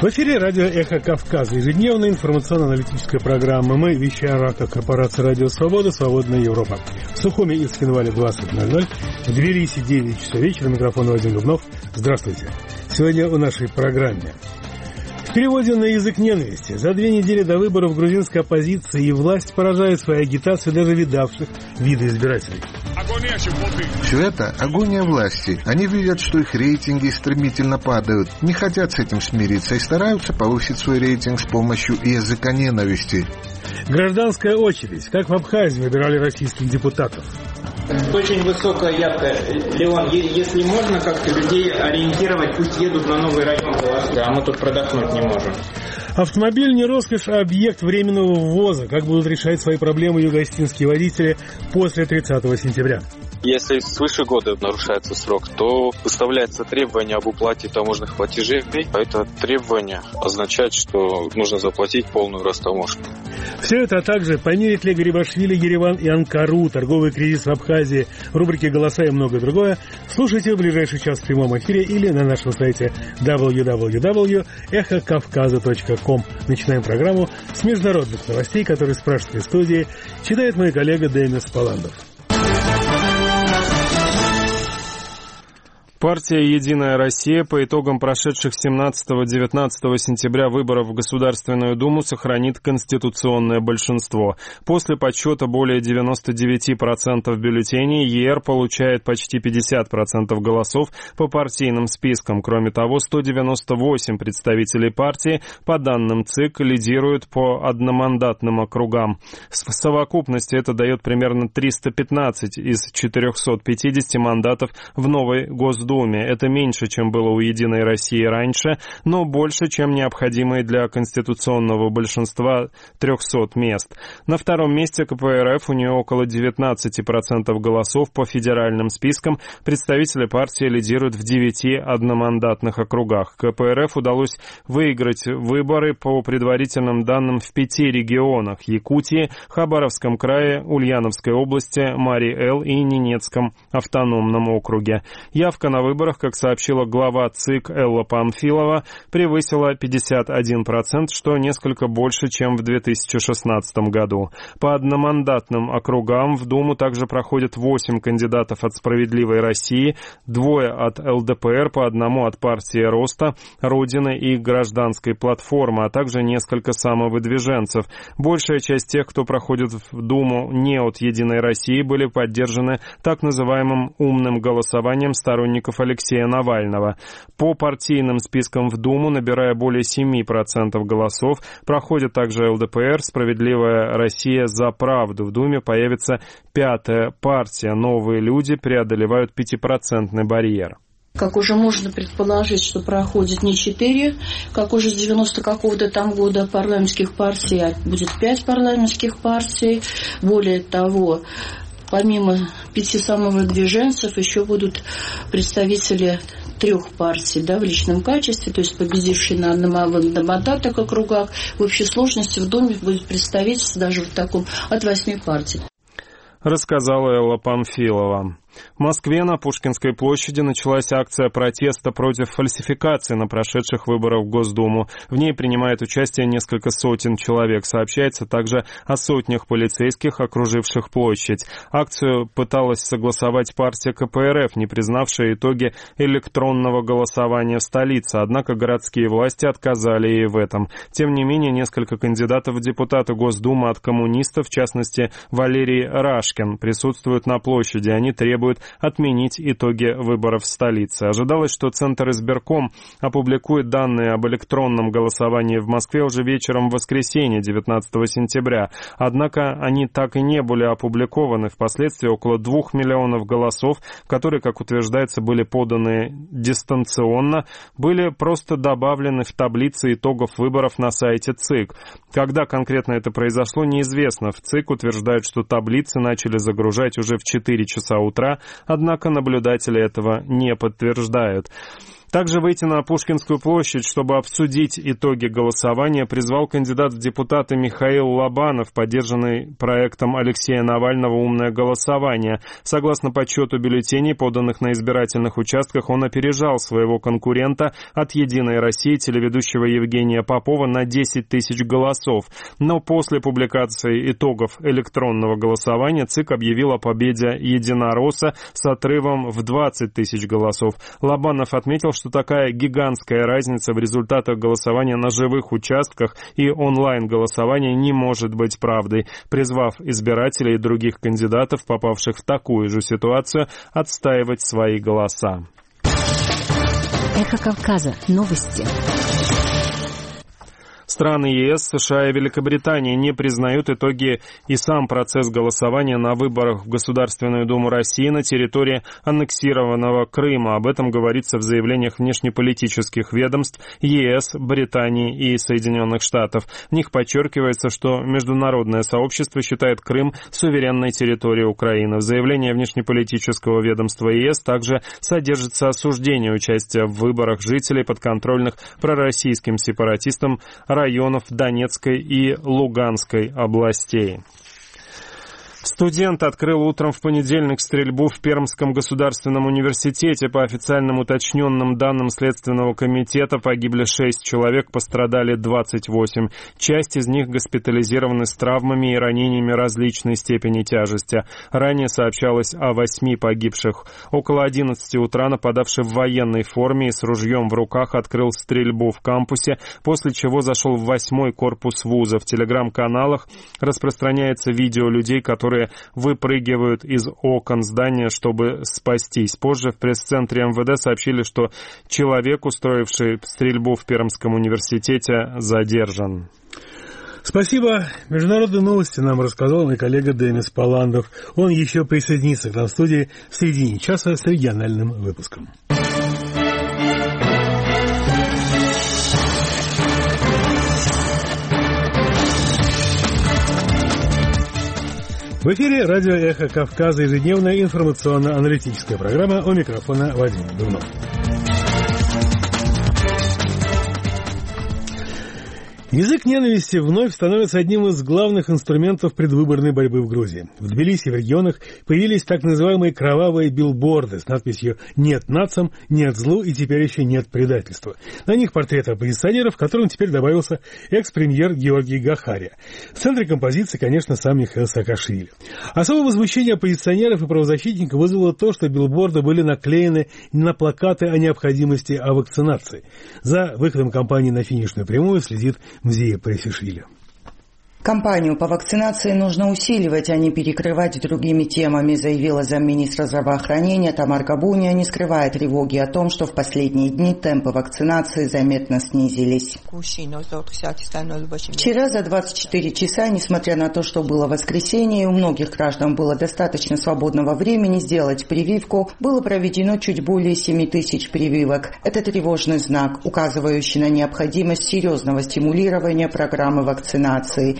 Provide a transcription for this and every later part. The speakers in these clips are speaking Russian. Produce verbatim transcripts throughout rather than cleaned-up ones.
В эфире радио «Эхо Кавказа», ежедневная информационно-аналитическая программа. Мы вещаем в рамках корпорации «Радио Свобода», «Свободная Европа». В Сухуми и Цхинвале двадцать ноль ноль, в Тбилиси девять часов вечера. Микрофон Вадим Дубнов. Здравствуйте. Сегодня в нашей программе. В переводе на язык ненависти. За две недели до выборов грузинская оппозиция и власть поражают своей агитацией даже видавших виды избирателей. Все это агония власти. Они видят, что их рейтинги стремительно падают, не хотят с этим смириться и стараются повысить свой рейтинг с помощью языка ненависти. Гражданская очередь. Как в Абхазии выбирали российских депутатов. Очень высокая явка. Леон, если можно как-то людей ориентировать, пусть едут на новый район голосовать, а мы тут продохнуть не можем. Автомобиль не роскошь, а объект временного ввоза. Как будут решать свои проблемы юго-остинские водители после тридцатого сентября? Если свыше года нарушается срок, то выставляется требование об уплате таможенных платежей. Это требование означает, что нужно заплатить полную растаможку. Все это, а также помирит ли Гарибашвили, Ереван и Анкару, торговый кризис в Абхазии, в рубрике «Голоса» и многое другое, слушайте в ближайший час в прямом эфире или на нашем сайте дабл ю дабл ю дабл ю точка эхо кавказа точка ком. Начинаем программу с международных новостей, которые с пражской студии читает мой коллега Денис Паландов. Партия «Единая Россия» по итогам прошедших семнадцатого-девятнадцатого сентября выборов в Государственную Думу сохранит конституционное большинство. После подсчета более девяносто девять процентов бюллетеней ЕР получает почти пятьдесят процентов голосов по партийным спискам. Кроме того, сто девяносто восемь представителей партии, по данным ЦИК, лидируют по одномандатным округам. В совокупности это дает примерно триста пятнадцать из четырехсот пятидесяти мандатов в новой Госдуме. Это меньше, чем было у «Единой России» раньше, но больше, чем необходимые для конституционного большинства трехсот мест. На втором месте КПРФ, у нее около девятнадцать процентов голосов по федеральным спискам. Представители партии лидируют в девяти одномандатных округах. КПРФ удалось выиграть выборы по предварительным данным в пяти регионах: Якутии, Хабаровском крае, Ульяновской области, Марий-Эл и Ненецком автономном округе. Явка на выборах, как сообщила глава ЦИК Элла Памфилова, превысила пятьдесят один процент, что несколько больше, чем в две тысячи шестнадцатом году. По одномандатным округам в Думу также проходят восемь кандидатов от «Справедливой России», двое от эл дэ пэ эр, по одному от партии Роста, Родины и Гражданской платформы, а также несколько самовыдвиженцев. Большая часть тех, кто проходит в Думу не от «Единой России», были поддержаны так называемым умным голосованием сторонников Алексея Навального. По партийным спискам в Думу, набирая более семь процентов голосов, проходит также эл дэ пэ эр, «Справедливая Россия за правду». В Думе появится пятая партия. Новые люди преодолевают пятипроцентный барьер. Как уже можно предположить, что проходит не четыре, как уже с девяносто какого-то там года парламентских партий, а будет пять парламентских партий. Более того, помимо пяти самовыдвиженцев, еще будут представители трех партий, да, в личном качестве, то есть победившие на одномандатных округах. В общей сложности в Думе будет представительство даже в таком от восьми партий. Рассказала Элла Памфилова. В Москве на Пушкинской площади началась акция протеста против фальсификации на прошедших выборах в Госдуму. В ней принимает участие несколько сотен человек. Сообщается также о сотнях полицейских, окруживших площадь. Акцию пыталась согласовать партия ка пэ эр эф, не признавшая итоги электронного голосования в столице. Однако городские власти отказали ей в этом. Тем не менее, несколько кандидатов в депутаты Госдумы от коммунистов, в частности Валерий Рашкин, присутствуют на площади. Они требуют отменить итоги выборов в столице. Ожидалось, что Центр избирком опубликует данные об электронном голосовании в Москве уже вечером в воскресенье, девятнадцатого сентября. Однако они так и не были опубликованы. Впоследствии около двух миллионов голосов, которые, как утверждается, были поданы дистанционно, были просто добавлены в таблицы итогов выборов на сайте ЦИК. Когда конкретно это произошло, неизвестно. В ЦИК утверждают, что таблицы начали загружать уже в четыре часа утра, однако наблюдатели этого не подтверждают. Также выйти на Пушкинскую площадь, чтобы обсудить итоги голосования, призвал кандидат в депутаты Михаил Лобанов, поддержанный проектом Алексея Навального «Умное голосование». Согласно подсчету бюллетеней, поданных на избирательных участках, он опережал своего конкурента от «Единой России» телеведущего Евгения Попова на десять тысяч голосов. Но после публикации итогов электронного голосования ЦИК объявил о победе «Единоросса» с отрывом в двадцать тысяч голосов. Лобанов отметил, что такая гигантская разница в результатах голосования на живых участках и онлайн-голосования не может быть правдой, призвав избирателей и других кандидатов, попавших в такую же ситуацию, отстаивать свои голоса. Эхо Кавказа. Новости. Страны ЕС, США и Великобритания не признают итоги и сам процесс голосования на выборах в Государственную Думу России на территории аннексированного Крыма. Об этом говорится в заявлениях внешнеполитических ведомств ЕС, Британии и Соединенных Штатов. В них подчеркивается, что международное сообщество считает Крым суверенной территорией Украины. В заявлении внешнеполитического ведомства ЕС также содержится осуждение участия в выборах жителей подконтрольных пророссийским сепаратистам районов Донецкой и Луганской областей. Студент открыл утром в понедельник стрельбу в Пермском государственном университете. По официальным уточненным данным Следственного комитета погибли шесть человек, пострадали двадцать восемь. Часть из них госпитализированы с травмами и ранениями различной степени тяжести. Ранее сообщалось о восьми погибших. Около одиннадцати утра нападавший в военной форме и с ружьем в руках открыл стрельбу в кампусе, после чего зашел в восьмой корпус вуза. В телеграм-каналах распространяется видео людей, которые выпрыгивают из окон здания, чтобы спастись. Позже в пресс-центре эм вэ дэ сообщили, что человек, устроивший стрельбу в Пермском университете, задержан. Спасибо. Международные новости нам рассказал мой коллега Денис Паландов. Он еще присоединится к нам в студии в середине часа с региональным выпуском. В эфире радио «Эхо Кавказа», ежедневная информационно-аналитическая программа, у микрофона Вадим Дубнов. Язык ненависти вновь становится одним из главных инструментов предвыборной борьбы в Грузии. В Тбилиси и в регионах появились так называемые кровавые билборды с надписью «Нет нацам, нет злу и теперь еще нет предательства». На них портреты оппозиционеров, к которым теперь добавился экс-премьер Георгий Гахария. В центре композиции, конечно, сам Михаил Саакашвили. Особое возмущение оппозиционеров и правозащитников вызвало то, что билборды были наклеены на плакаты о необходимости о вакцинации. За выходом кампании на финишную прямую следит Мзия Пресишвили. Кампанию по вакцинации нужно усиливать, а не перекрывать другими темами, заявила замминистра здравоохранения Тамар Габуния, не скрывая тревоги о том, что в последние дни темпы вакцинации заметно снизились. Вчера за двадцать четыре часа, несмотря на то, что было воскресенье, и у многих граждан было достаточно свободного времени сделать прививку, было проведено чуть более семи тысяч прививок. Это тревожный знак, указывающий на необходимость серьезного стимулирования программы вакцинации.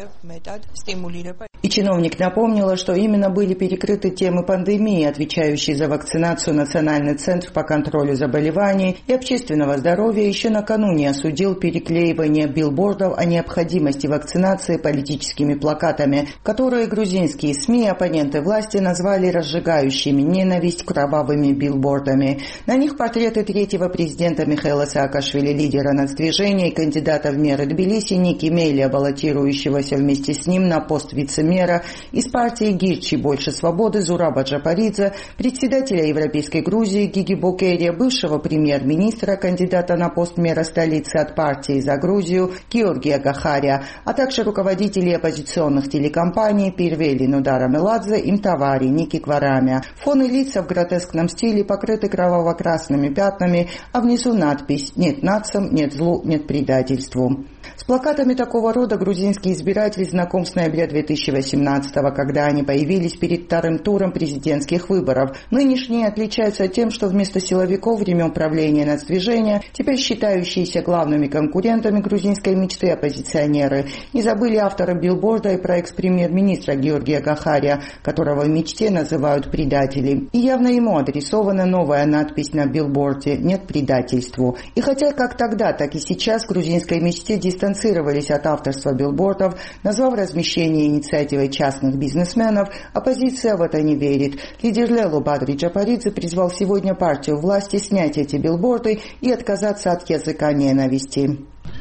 И чиновник напомнила, что именно были перекрыты темы пандемии, отвечающие за вакцинацию Национальный центр по контролю заболеваний и общественного здоровья еще накануне осудил переклеивание билбордов о необходимости вакцинации политическими плакатами, которые грузинские СМИ и оппоненты власти назвали разжигающими ненависть кровавыми билбордами. На них портреты третьего президента Михаила Саакашвили, лидера нацдвижения и кандидата в мэры Тбилиси Ники Мелия, баллотирующего вместе с ним на пост вице-мэра из партии Гирчи «Больше свободы» Зураба Джапаридзе, председателя Европейской Грузии Гиги Бокерия, бывшего премьер-министра, кандидата на пост мэра столицы от партии «За Грузию» Георгия Гахария, а также руководителей оппозиционных телекомпаний Пирвели Нудара Меладзе и Мтавари Ники Кварамя. Фон и лица в гротескном стиле покрыты кроваво-красными пятнами, а внизу надпись «Нет нациям, нет злу, нет предательству». С плакатами такого рода грузинский избиратель знаком с ноября две тысячи восемнадцатого, когда они появились перед вторым туром президентских выборов. Нынешние отличаются тем, что вместо силовиков времен правления нацдвижения теперь считающиеся главными конкурентами грузинской мечты оппозиционеры. Не забыли авторы билборда и про экс-премьер-министра Георгия Гахария, которого в мечте называют предателем. И явно ему адресована новая надпись на билборде «Нет предательству». И хотя как тогда, так и сейчас в грузинской мечте дистанцировались от авторства билбордов, назвав размещение инициативой частных бизнесменов, оппозиция в это не верит. Лидер Лело Бадри Джапаридзе призвал сегодня партию власти снять эти билборды и отказаться от языка ненависти.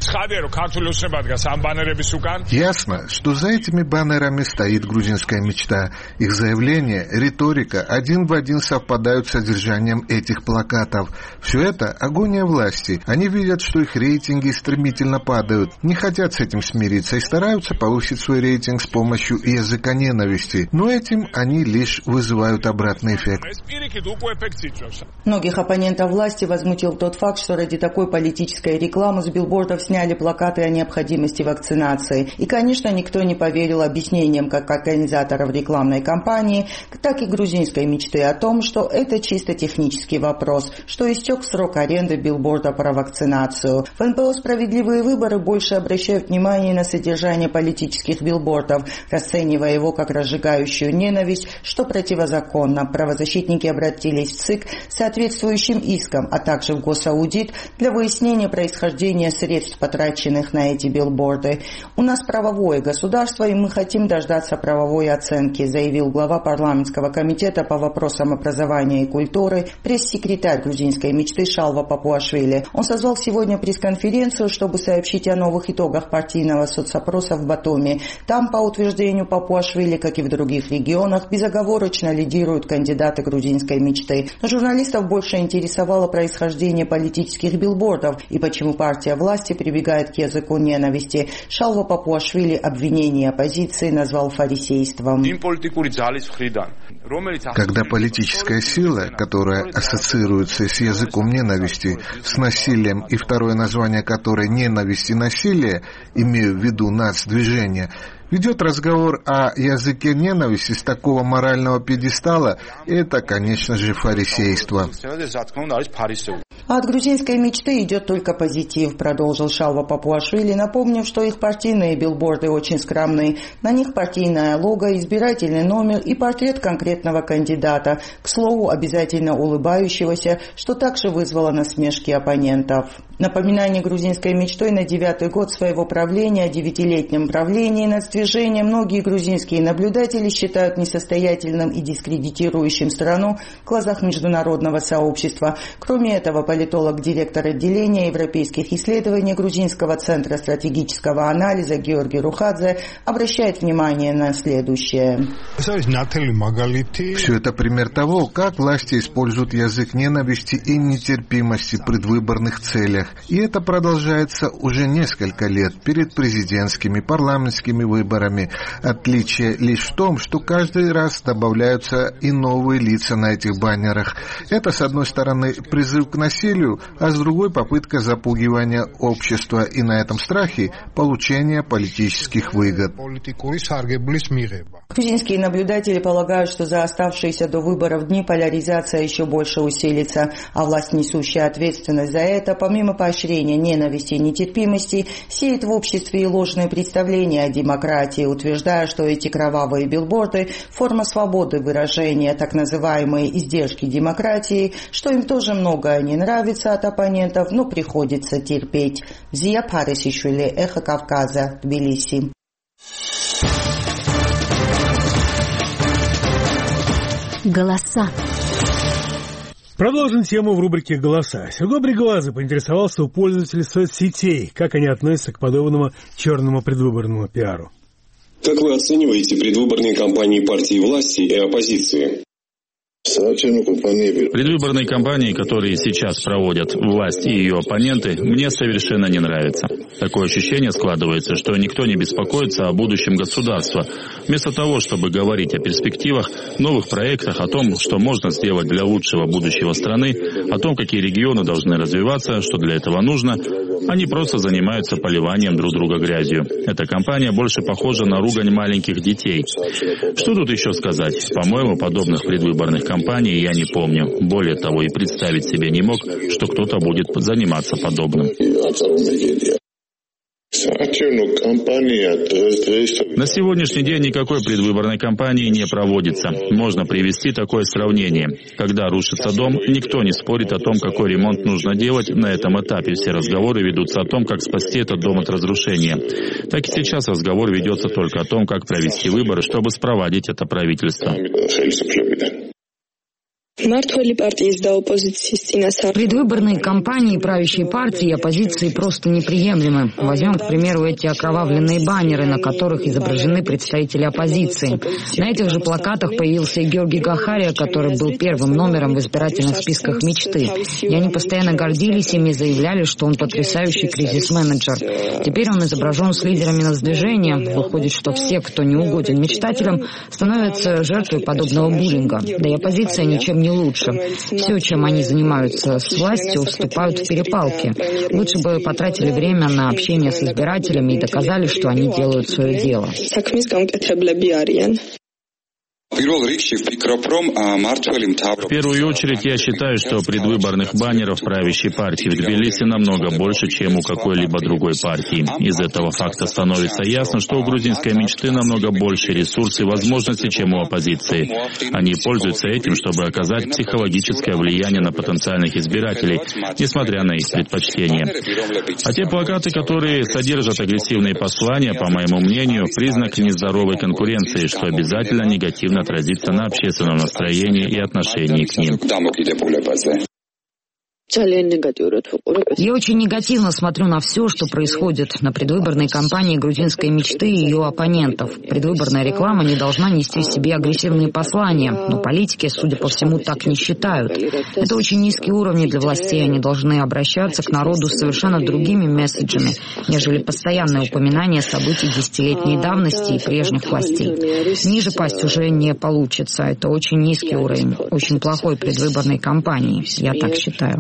Ясно, что за этими баннерами стоит грузинская мечта. Их заявления, риторика один в один совпадают с содержанием этих плакатов. Все это агония власти. Они видят, что их рейтинги стремительно падают, не хотят с этим смириться и стараются повысить свой рейтинг с помощью языка ненависти. Но этим они лишь вызывают обратный эффект. Многих оппонентов власти возмутил тот факт, что ради такой политической рекламы с билбордов сняли плакаты о необходимости вакцинации. И, конечно, никто не поверил объяснениям как организаторов рекламной кампании, так и грузинской мечты о том, что это чисто технический вопрос, что истек срок аренды билборда про вакцинацию. В эн пэ о «Справедливые выборы» больше обращают внимание на содержание политических билбордов, расценивая его как разжигающую ненависть, что противозаконно. Правозащитники обратились в ЦИК с соответствующим иском, а также в госаудит для выяснения происхождения средств, потраченных на эти билборды. «У нас правовое государство, и мы хотим дождаться правовой оценки», заявил глава парламентского комитета по вопросам образования и культуры, пресс-секретарь грузинской мечты Шалва Папуашвили. Он созвал сегодня пресс-конференцию, чтобы сообщить о новых итогах партийного соцопроса в Батуми. Там, по утверждению Папуашвили, как и в других регионах, безоговорочно лидируют кандидаты грузинской мечты. Но журналистов больше интересовало происхождение политических билбордов и почему партия власти прибегает к языку ненависти. Шалва Папуашвили обвинение оппозиции назвал фарисейством. Когда политическая сила, которая ассоциируется с языком ненависти, с насилием, и второе название которой «ненависть и насилие», имею в виду нацдвижение, ведет разговор о языке ненависти с такого морального пьедестала, это, конечно же, фарисейство. А от грузинской мечты идет только позитив, продолжил Шалва Папуашвили, напомнив, что их партийные билборды очень скромные. На них партийное лого, избирательный номер и портрет конкретного кандидата, к слову, обязательно улыбающегося, что также вызвало насмешки оппонентов. Напоминание грузинской мечтой на девятый год своего правления, о девятилетнем правлении нацдвижения многие грузинские наблюдатели считают несостоятельным и дискредитирующим страну в глазах международного сообщества. Кроме этого, политолог, директор отделения европейских исследований Грузинского центра стратегического анализа Георгий Рухадзе обращает внимание на следующее. Все это пример того, как власти используют язык ненависти и нетерпимости в предвыборных целях. И это продолжается уже несколько лет перед президентскими, парламентскими выборами. Отличие лишь в том, что каждый раз добавляются и новые лица на этих баннерах. Это, с одной стороны, призыв к насилию, а с другой попытка запугивания общества и на этом страхе получения политических выгод. Грузинские наблюдатели полагают, что за оставшиеся до выборов дни поляризация еще больше усилится, а власть, несущая ответственность за это, помимо поощрения ненависти и нетерпимости, сеет в обществе и ложные представления о демократии, утверждая, что эти кровавые билборды – форма свободы выражения, так называемые издержки демократии, что им тоже многое не нравится от оппонентов, но приходится терпеть. Зия Парисишвили, Эхо Кавказа, Тбилиси. Голоса. Продолжим тему в рубрике «Голоса». Сергей Бриглазый поинтересовался у пользователей соцсетей, как они относятся к подобному черному предвыборному пиару. Как вы оцениваете предвыборные кампании партии власти и оппозиции? Предвыборные кампании, которые сейчас проводят власть и ее оппоненты, мне совершенно не нравятся. Такое ощущение складывается, что никто не беспокоится о будущем государства. Вместо того, чтобы говорить о перспективах, новых проектах, о том, что можно сделать для лучшего будущего страны, о том, какие регионы должны развиваться, что для этого нужно, Они просто занимаются поливанием друг друга грязью. Эта кампания больше похожа на ругань маленьких детей. Что тут еще сказать? По-моему, подобных предвыборных кампаний я не помню. Более того, и представить себе не мог, что кто-то будет заниматься подобным. На сегодняшний день никакой предвыборной кампании не проводится. Можно привести такое сравнение. Когда рушится дом, никто не спорит о том, какой ремонт нужно делать. На этом этапе все разговоры ведутся о том, как спасти этот дом от разрушения. Так и сейчас разговор ведется только о том, как провести выборы, чтобы спровадить это правительство. Предвыборные кампании правящей партии и оппозиции просто неприемлемы. Возьмем, к примеру, эти окровавленные баннеры, на которых изображены представители оппозиции. На этих же плакатах появился и Георгий Гахария, который был первым номером в избирательных списках «Мечты». И они постоянно гордились ими, заявляли, что он потрясающий кризис-менеджер. Теперь он изображен с лидерами нацдвижения. Выходит, что все, кто не угоден мечтателям, становятся жертвой подобного буллинга. Да и оппозиция ничем не лучше. Все, чем они занимаются с властью, вступают в перепалки. Лучше бы потратили время на общение с избирателями и доказали, что они делают свое дело. В первую очередь я считаю, что предвыборных баннеров правящей партии в Тбилиси намного больше, чем у какой-либо другой партии. Из этого факта становится ясно, что у грузинской мечты намного больше ресурсов и возможностей, чем у оппозиции. Они пользуются этим, чтобы оказать психологическое влияние на потенциальных избирателей, несмотря на их предпочтения. А те плакаты, которые содержат агрессивные послания, по моему мнению, признак нездоровой конкуренции, что обязательно негативно отразится на общественном настроении и отношении к ним. Я очень негативно смотрю на все, что происходит на предвыборной кампании грузинской мечты и ее оппонентов. Предвыборная реклама не должна нести в себе агрессивные послания, но политики, судя по всему, так не считают. Это очень низкие уровни для властей, они должны обращаться к народу с совершенно другими месседжами, нежели постоянное упоминание событий десятилетней давности и прежних властей. Ниже пасть уже не получится, это очень низкий уровень, очень плохой предвыборной кампании, я так считаю.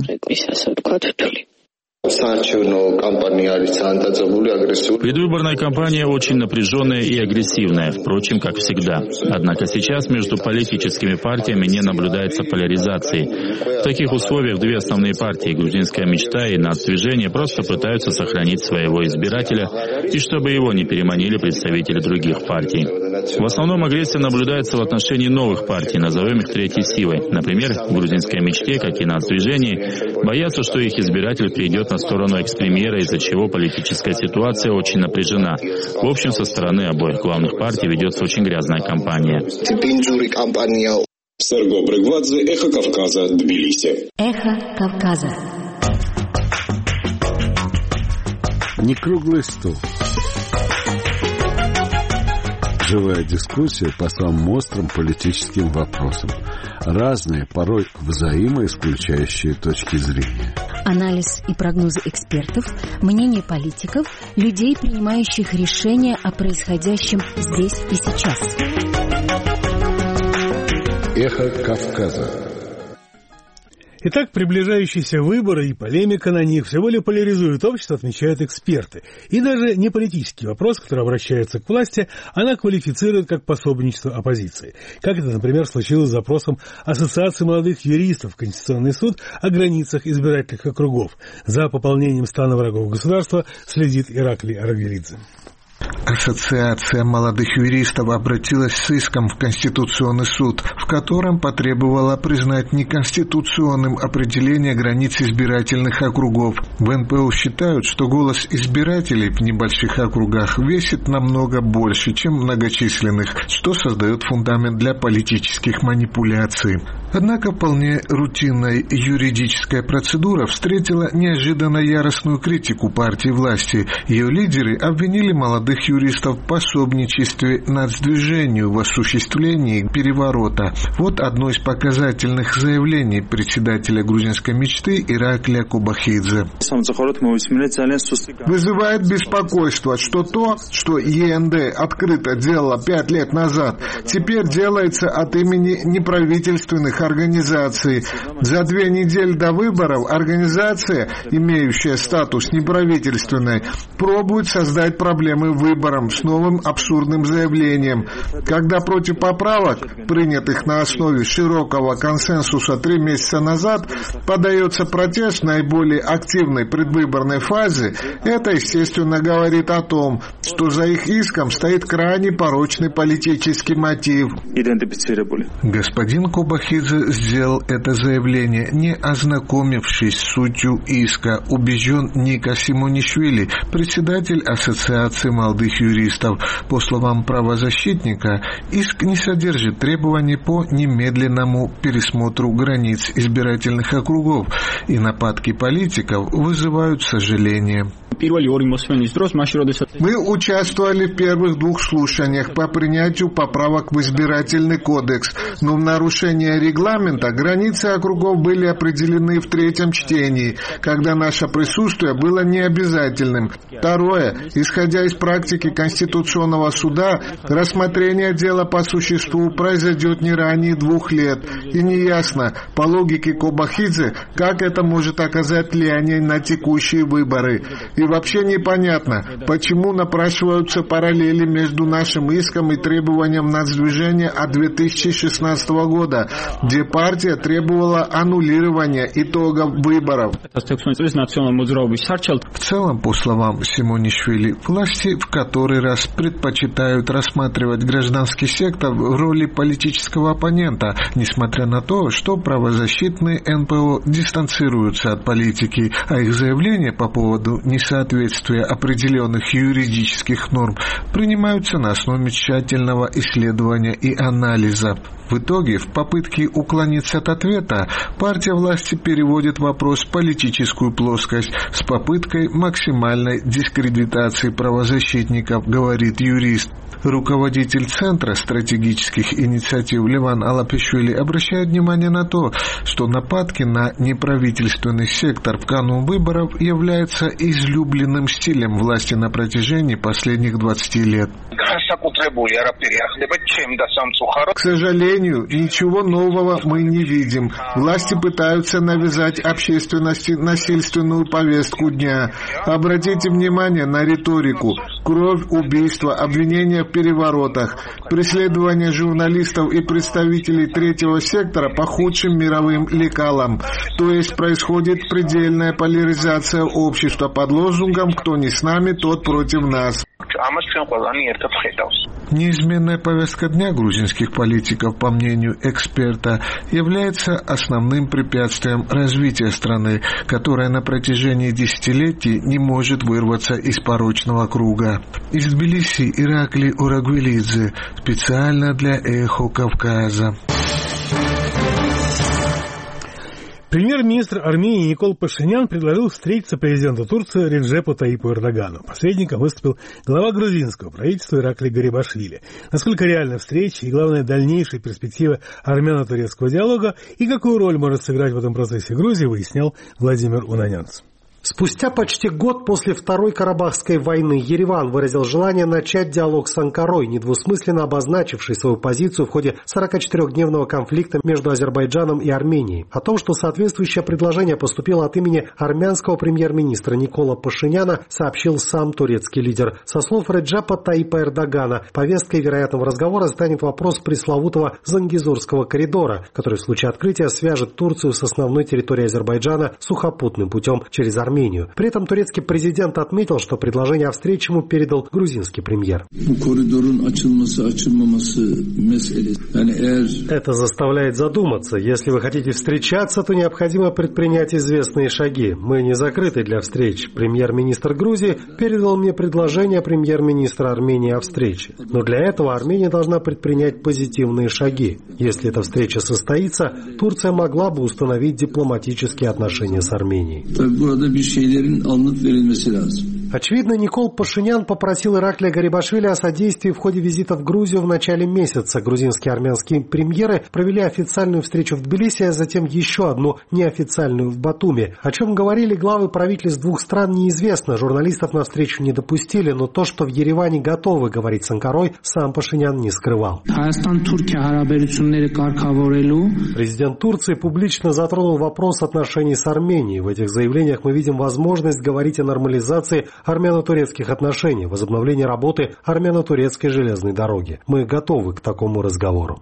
Предвыборная кампания очень напряженная и агрессивная, впрочем, как всегда. Однако сейчас между политическими партиями не наблюдается поляризации. В таких условиях две основные партии, грузинская мечта и нацдвижение, просто пытаются сохранить своего избирателя и чтобы его не переманили представители других партий. В основном агрессия наблюдается в отношении новых партий, назовем их третьей силой. Например, в грузинской мечте, как и нацдвижении, боятся, что их избиратель перейдет на сторону экс-премьера, из-за чего политическая ситуация очень напряжена. В общем, со стороны обоих главных партий ведется очень грязная кампания. Серго Брыгвадзе, Эхо Кавказа, Тбилиси. Эхо Кавказа. Не круглый стол. Живая дискуссия по самым острым политическим вопросам. Разные, порой взаимоисключающие точки зрения. Анализ и прогнозы экспертов, мнение политиков, людей, принимающих решения о происходящем здесь и сейчас. Эхо Кавказа. Итак, приближающиеся выборы и полемика на них все более поляризуют общество, отмечают эксперты. И даже не политический вопрос, который обращается к власти, она квалифицирует как пособничество оппозиции. Как это, например, случилось с запросом Ассоциации молодых юристов в Конституционный суд о границах избирательных округов. За пополнением стана врагов государства следит Ираклий Аргелидзе. Ассоциация молодых юристов обратилась с иском в Конституционный суд, в котором потребовала признать неконституционным определение границ избирательных округов. В эн пэ о считают, что голос избирателей в небольших округах весит намного больше, чем многочисленных, что создает фундамент для политических манипуляций. Однако вполне рутинная юридическая процедура встретила неожиданно яростную критику партии власти. Ее лидеры обвинили молодых юристов в пособничестве нацдвижению в осуществлении переворота. Вот одно из показательных заявлений председателя грузинской мечты Ираклия Кубахидзе. Вызывает беспокойство, что то, что е эн дэ открыто делала пять лет назад, теперь делается от имени неправительственных организаций. За две недели до выборов организация, имеющая статус неправительственной, пробует создать проблемы выборам с новым абсурдным заявлением. Когда против поправок, принятых на основе широкого консенсуса три месяца назад, подается протест в наиболее активной предвыборной фазе, это, естественно, говорит о том, что за их иском стоит крайне порочный политический мотив. Господин Кобахидзе сделал это заявление, не ознакомившись с сутью иска, убежден Ника Симонишвили, председатель Ассоциации молодых юристов. По словам правозащитника, иск не содержит требований по немедленному пересмотру границ избирательных округов, и нападки политиков вызывают сожаление. Мы участвовали в первых двух слушаниях по принятию поправок в избирательный кодекс, но в нарушение регламента границы округов были определены в третьем чтении, когда наше присутствие было необязательным. Второе. Исходя из практики Конституционного суда, рассмотрение дела по существу произойдет не ранее двух лет, и неясно, по логике Кобахидзе, как это может оказать влияние на текущие выборы. И вообще непонятно, почему напрашиваются параллели между нашим иском и требованием нацдвижения от две тысячи шестнадцатого года, где партия требовала аннулирования итогов выборов. В целом, по словам Симонишвили, власти в который раз предпочитают рассматривать гражданский сектор в роли политического оппонента, несмотря на то, что правозащитные эн пэ о дистанцируются от политики, а их заявления по поводу несоответствия определенных юридических норм принимаются на основе тщательного исследования и анализа. В итоге, в попытке уклониться от ответа, партия власти переводит вопрос в политическую плоскость с попыткой максимальной дискредитации правозащитников, говорит юрист. Руководитель Центра стратегических инициатив Леван Алапишвили обращает внимание на то, что нападки на неправительственный сектор в канун выборов являются излюбленным стилем власти на протяжении последних двадцати лет. К сожалению, ничего нового мы не видим. Власти пытаются навязать общественности насильственную повестку дня. Обратите внимание на риторику. Кровь, убийства, обвинения в переворотах, преследование журналистов и представителей третьего сектора по худшим мировым лекалам. То есть происходит предельная поляризация общества под лозунгом «Кто не с нами, тот против нас». Неизменная повестка дня грузинских политиков, по мнению эксперта, является основным препятствием развития страны, которая на протяжении десятилетий не может вырваться из порочного круга. Из Тбилиси Иракли Урагвелидзе, специально для «Эхо Кавказа». Премьер-министр Армении Никол Пашинян предложил встретиться президенту Турции Реджепу Таипу Эрдогану. Посредником выступил глава грузинского правительства Иракли Гарибашвили. Насколько реальна встреча и, главное, дальнейшая перспектива армяно-турецкого диалога и какую роль может сыграть в этом процессе Грузия, выяснял Владимир Унанянц. Спустя почти год после Второй Карабахской войны Ереван выразил желание начать диалог с Анкарой, недвусмысленно обозначивший свою позицию в ходе сорокачетырёхдневного конфликта между Азербайджаном и Арменией. О том, что соответствующее предложение поступило от имени армянского премьер-министра Никола Пашиняна, сообщил сам турецкий лидер. Со слов Реджепа Таипа Эрдогана, повесткой вероятного разговора станет вопрос пресловутого Зангезурского коридора, который в случае открытия свяжет Турцию с основной территорией Азербайджана сухопутным путем через Армению. При этом турецкий президент отметил, что предложение о встрече ему передал грузинский премьер. Это заставляет задуматься. Если вы хотите встречаться, то необходимо предпринять известные шаги. Мы не закрыты для встреч. Премьер-министр Грузии передал мне предложение премьер-министра Армении о встрече. Но для этого Армения должна предпринять позитивные шаги. Если эта встреча состоится, Турция могла бы установить дипломатические отношения с Арменией. Очевидно, Никол Пашинян попросил Ираклия Гарибашвили о содействии в ходе визита в Грузию в начале месяца. Грузинские и армянские премьеры провели официальную встречу в Тбилиси, а затем еще одну неофициальную в Батуми. О чем говорили главы правительств двух стран, неизвестно. Журналистов на встречу не допустили, но то, что в Ереване готовы говорить с Анкарой, сам Пашинян не скрывал. Президент Турции публично затронул вопрос отношений с Арменией. В этих заявлениях мы видим возможность говорить о нормализации армяно-турецких отношений, возобновлении работы армяно-турецкой железной дороги. Мы готовы к такому разговору.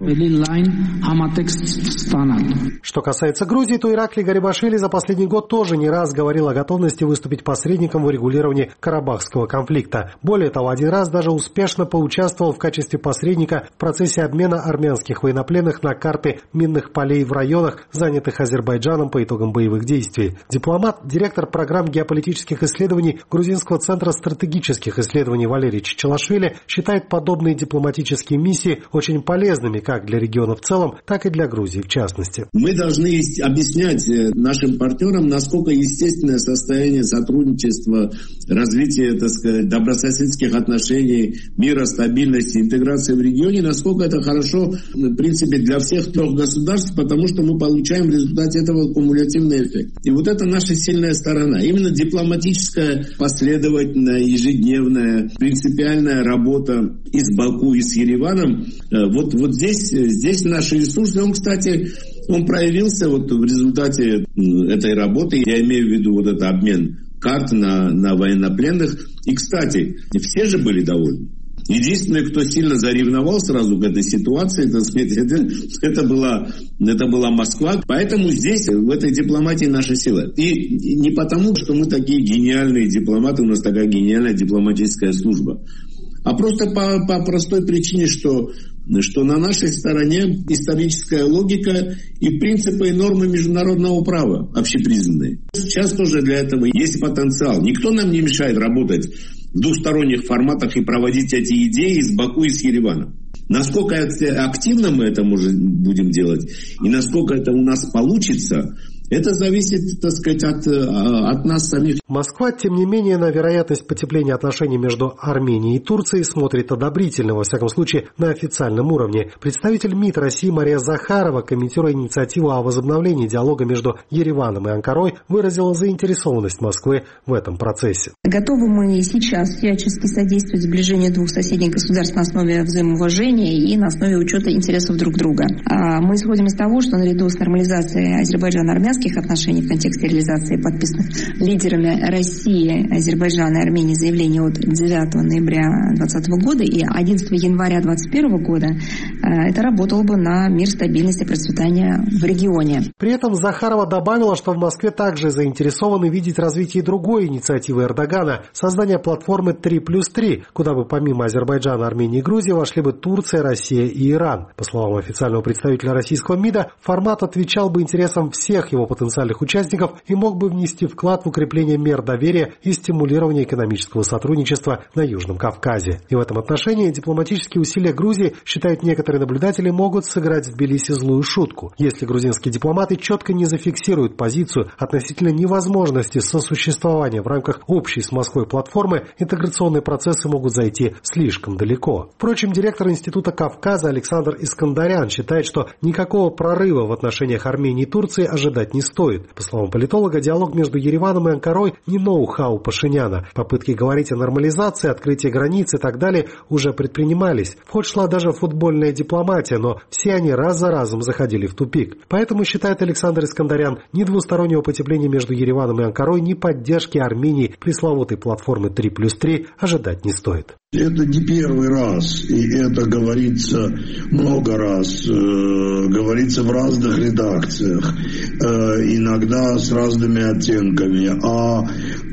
Что касается Грузии, то Ираклий Гарибашвили за последний год тоже не раз говорил о готовности выступить посредником в урегулировании карабахского конфликта. Более того, один раз даже успешно поучаствовал в качестве посредника в процессе обмена армянских военнопленных на карты минных полей в районах, занятых Азербайджаном по итогам боевых действий. Дипломат, директор программ геополитических исследований Грузинского центра стратегических исследований Валерий Чичилашвили считает подобные дипломатические миссии очень полезными как для региона в целом, так и для Грузии в частности. Мы должны объяснять нашим партнерам, насколько естественное состояние сотрудничества, развития, так сказать, добрососедских отношений, мира, стабильности, интеграции в регионе, насколько это хорошо, в принципе, для всех трех государств, потому что мы получаем в результате этого кумулятивный эффект. И вот это наша сильная сторона. Именно дипломатическая, последовательная, ежедневная, принципиальная работа и с Баку, и с Ереваном. Вот, вот здесь, здесь наши ресурсы. Он, кстати, он проявился вот в результате этой работы. Я имею в виду вот этот обмен карт на, на военнопленных. И, кстати, все же были довольны. Единственное, кто сильно заревновал сразу к этой ситуации, так сказать, это, это, была, это была Москва. Поэтому здесь, в этой дипломатии, наша сила. И не потому, что мы такие гениальные дипломаты, у нас такая гениальная дипломатическая служба, а просто по, по простой причине, что, что на нашей стороне историческая логика и принципы и нормы международного права общепризнанные. Сейчас тоже для этого есть потенциал. Никто нам не мешает работать в двусторонних форматах и проводить эти идеи из Баку и с Ереваном. Насколько активно мы это можем, будем делать и насколько это у нас получится, это зависит, так сказать, от, от нас самих. Москва, тем не менее, на вероятность потепления отношений между Арменией и Турцией смотрит одобрительно, во всяком случае, на официальном уровне. Представитель МИД России Мария Захарова, комментируя инициативу о возобновлении диалога между Ереваном и Анкарой, выразила заинтересованность Москвы в этом процессе. Готовы мы сейчас всячески содействовать сближению двух соседних государств на основе взаимоуважения и на основе учета интересов друг друга. Мы исходим из того, что наряду с нормализацией Азербайджана-армянских отношений в контексте реализации подписанных лидерами России, Азербайджана и Армении заявлений от девятого ноября двадцатого года и одиннадцатого января двадцать первого года, это работало бы на мир, стабильность и процветание в регионе. При этом Захарова добавила, что в Москве также заинтересованы видеть развитие другой инициативы Эрдогана – создание платформы три плюс три, куда бы помимо Азербайджана, Армении и Грузии вошли бы Турция, Россия и Иран. По словам официального представителя российского МИДа, формат отвечал бы интересам всех его потенциальных участников и мог бы внести вклад в укрепление мер доверия и стимулирование экономического сотрудничества на Южном Кавказе. И в этом отношении дипломатические усилия Грузии, считают некоторые наблюдатели, могут сыграть в Тбилиси злую шутку. Если грузинские дипломаты четко не зафиксируют позицию относительно невозможности сосуществования в рамках общей с Москвой платформы, интеграционные процессы могут зайти слишком далеко. Впрочем, директор Института Кавказа Александр Искандарян считает, что никакого прорыва в отношениях Армении и Турции ожидать не стоит. По словам политолога, диалог между Ереваном и Анкарой не ноу-хау Пашиняна. Попытки говорить о нормализации, открытии границ и так далее уже предпринимались. В ход шла даже футбольная дипломатия, но все они раз за разом заходили в тупик. Поэтому, считает Александр Искандарян, ни двустороннего потепления между Ереваном и Анкарой, ни поддержки Армении пресловутой платформы три плюс три ожидать не стоит. Это не первый раз, и это говорится много раз, э, говорится в разных редакциях, э, иногда с разными оттенками. А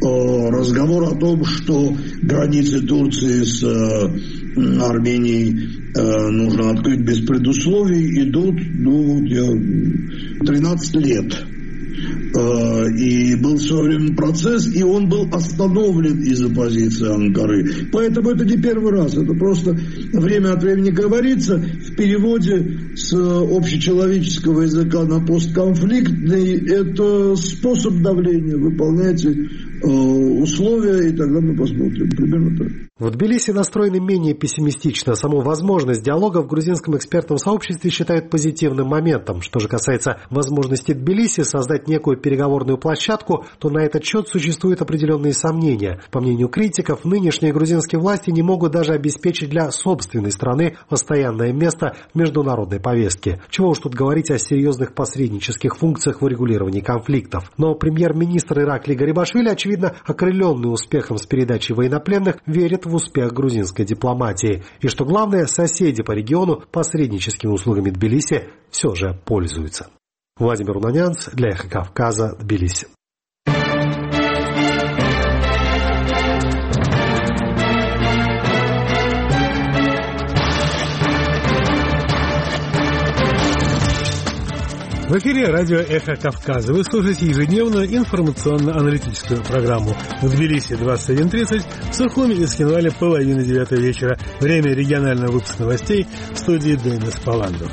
э, разговор о том, что границы Турции с э, Арменией э, нужно открыть без предусловий, идут, ну, я, тринадцать лет. И был своевременный процесс, и он был остановлен из-за позиции Анкары. Поэтому это не первый раз, это просто время от времени говорится в переводе с общечеловеческого языка на постконфликтный. Это способ давления. Выполняйте условия, и тогда мы посмотрим. Примерно так. В Тбилиси настроены менее пессимистично. Саму возможность диалога в грузинском экспертном сообществе считают позитивным моментом. Что же касается возможности Тбилиси создать некую переговорную площадку, то на этот счет существуют определенные сомнения. По мнению критиков, нынешние грузинские власти не могут даже обеспечить для собственной страны постоянное место в международной повестке. Чего уж тут говорить о серьезных посреднических функциях в урегулировании конфликтов. Но премьер-министр Ираклий Гарибашвили, очевидно, окрыленный успехом с передачей военнопленных, верит в успех грузинской дипломатии. И что главное, соседи по региону посредническими услугами Тбилиси все же пользуются. Владимир Унанянц для Эхо Кавказа, Тбилиси. В эфире радио «Эхо Кавказа». Вы слушаете ежедневную информационно-аналитическую программу. В Тбилиси двадцать один тридцать, в Сухуми и Скинвале половина девятого вечера. Время регионального выпуска новостей в студии Денис Паландов.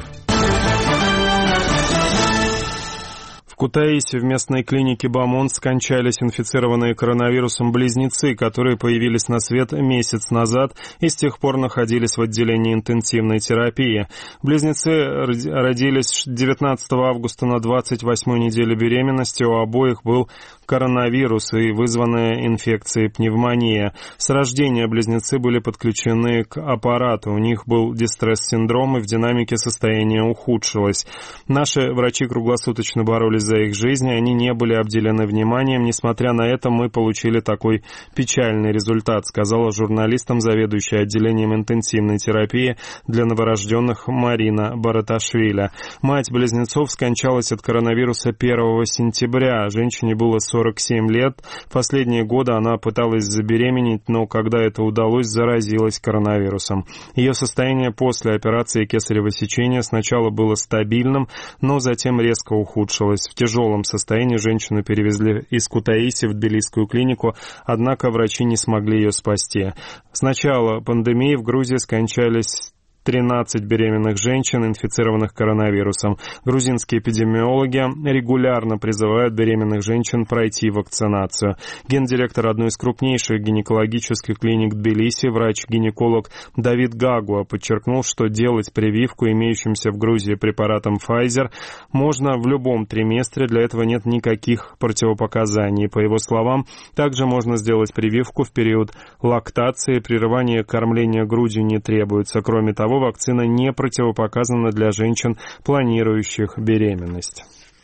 В Кутаиси в местной клинике Бамон скончались инфицированные коронавирусом близнецы, которые появились на свет месяц назад и с тех пор находились в отделении интенсивной терапии. Близнецы родились девятнадцатого августа на двадцать восьмой неделе беременности. У обоих был коронавирус и вызванная инфекцией пневмония. С рождения близнецы были подключены к аппарату. У них был дистресс-синдром, и в динамике состояние ухудшилось. Наши врачи круглосуточно боролись за их жизни, они не были обделены вниманием. Несмотря на это, мы получили такой печальный результат, сказала журналистам заведующая отделением интенсивной терапии для новорожденных Марина Бараташвили. Мать близнецов скончалась от коронавируса первого сентября. Женщине было сорок семь лет. В последние годы она пыталась забеременеть, но когда это удалось, заразилась коронавирусом. Ее состояние после операции кесарево сечения сначала было стабильным, но затем резко ухудшилось. В тяжелом состоянии женщину перевезли из Кутаиси в Тбилисскую клинику, однако врачи не смогли ее спасти. С начала пандемии в Грузии скончались тринадцать беременных женщин, инфицированных коронавирусом. Грузинские эпидемиологи регулярно призывают беременных женщин пройти вакцинацию. Гендиректор одной из крупнейших гинекологических клиник Тбилиси, врач-гинеколог Давид Гагуа, подчеркнул, что делать прививку имеющимся в Грузии препаратом Pfizer можно в любом триместре, для этого нет никаких противопоказаний. По его словам, также можно сделать прививку в период лактации, прерывание кормления грудью не требуется. Кроме того, вакцина не противопоказана для женщин, планирующих беременность.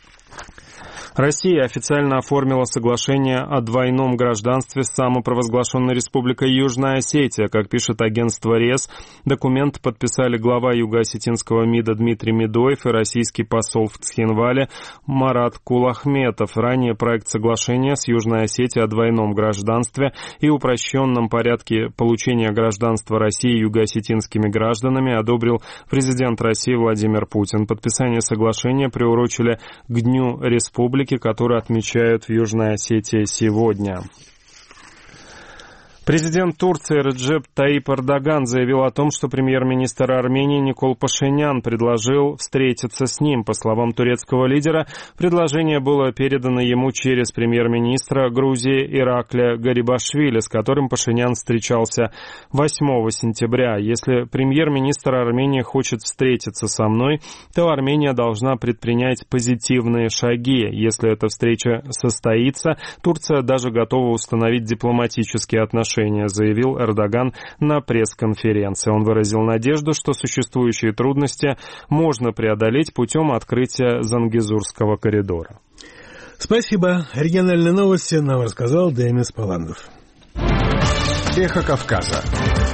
Россия официально оформила соглашение о двойном гражданстве с самопровозглашенной республикой Южная Осетия. Как пишет агентство РЕС, документ подписали глава юго-осетинского МИДа Дмитрий Медоев и российский посол в Цхинвале Марат Кулахметов. Ранее проект соглашения с Южной Осетией о двойном гражданстве и упрощенном порядке получения гражданства России юго-осетинскими гражданами одобрил президент России Владимир Путин. Подписание соглашения приурочили к Дню Республики, которые отмечают в Южной Осетии сегодня. Президент Турции Реджеп Таyyip Эрдоган заявил о том, что премьер-министр Армении Никол Пашинян предложил встретиться с ним. По словам турецкого лидера, предложение было передано ему через премьер-министра Грузии Ираклия Гарибашвили, с которым Пашинян встречался восьмого сентября. Если премьер-министр Армении хочет встретиться со мной, то Армения должна предпринять позитивные шаги. Если эта встреча состоится, Турция даже готова установить дипломатические отношения, заявил Эрдоган на пресс-конференции. Он выразил надежду, что существующие трудности можно преодолеть путем открытия Зангезурского коридора. Спасибо. Региональные новости нам рассказал Денис Паландов. Эхо Кавказа.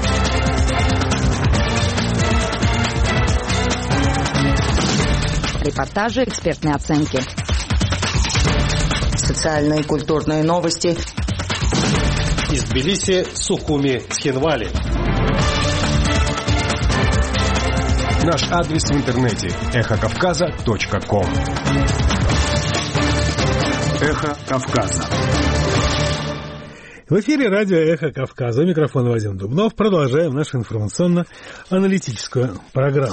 Репортажи, экспертные оценки. Социальные и культурные новости. Из Тбилиси, Сухуми, Цхинвали. Наш адрес в интернете эхо кавказа точка ком. Эхо Кавказа. В эфире радио «Эхо Кавказа». У микрофона Вадим Дубнов. Продолжаем нашу информационно-аналитическую программу.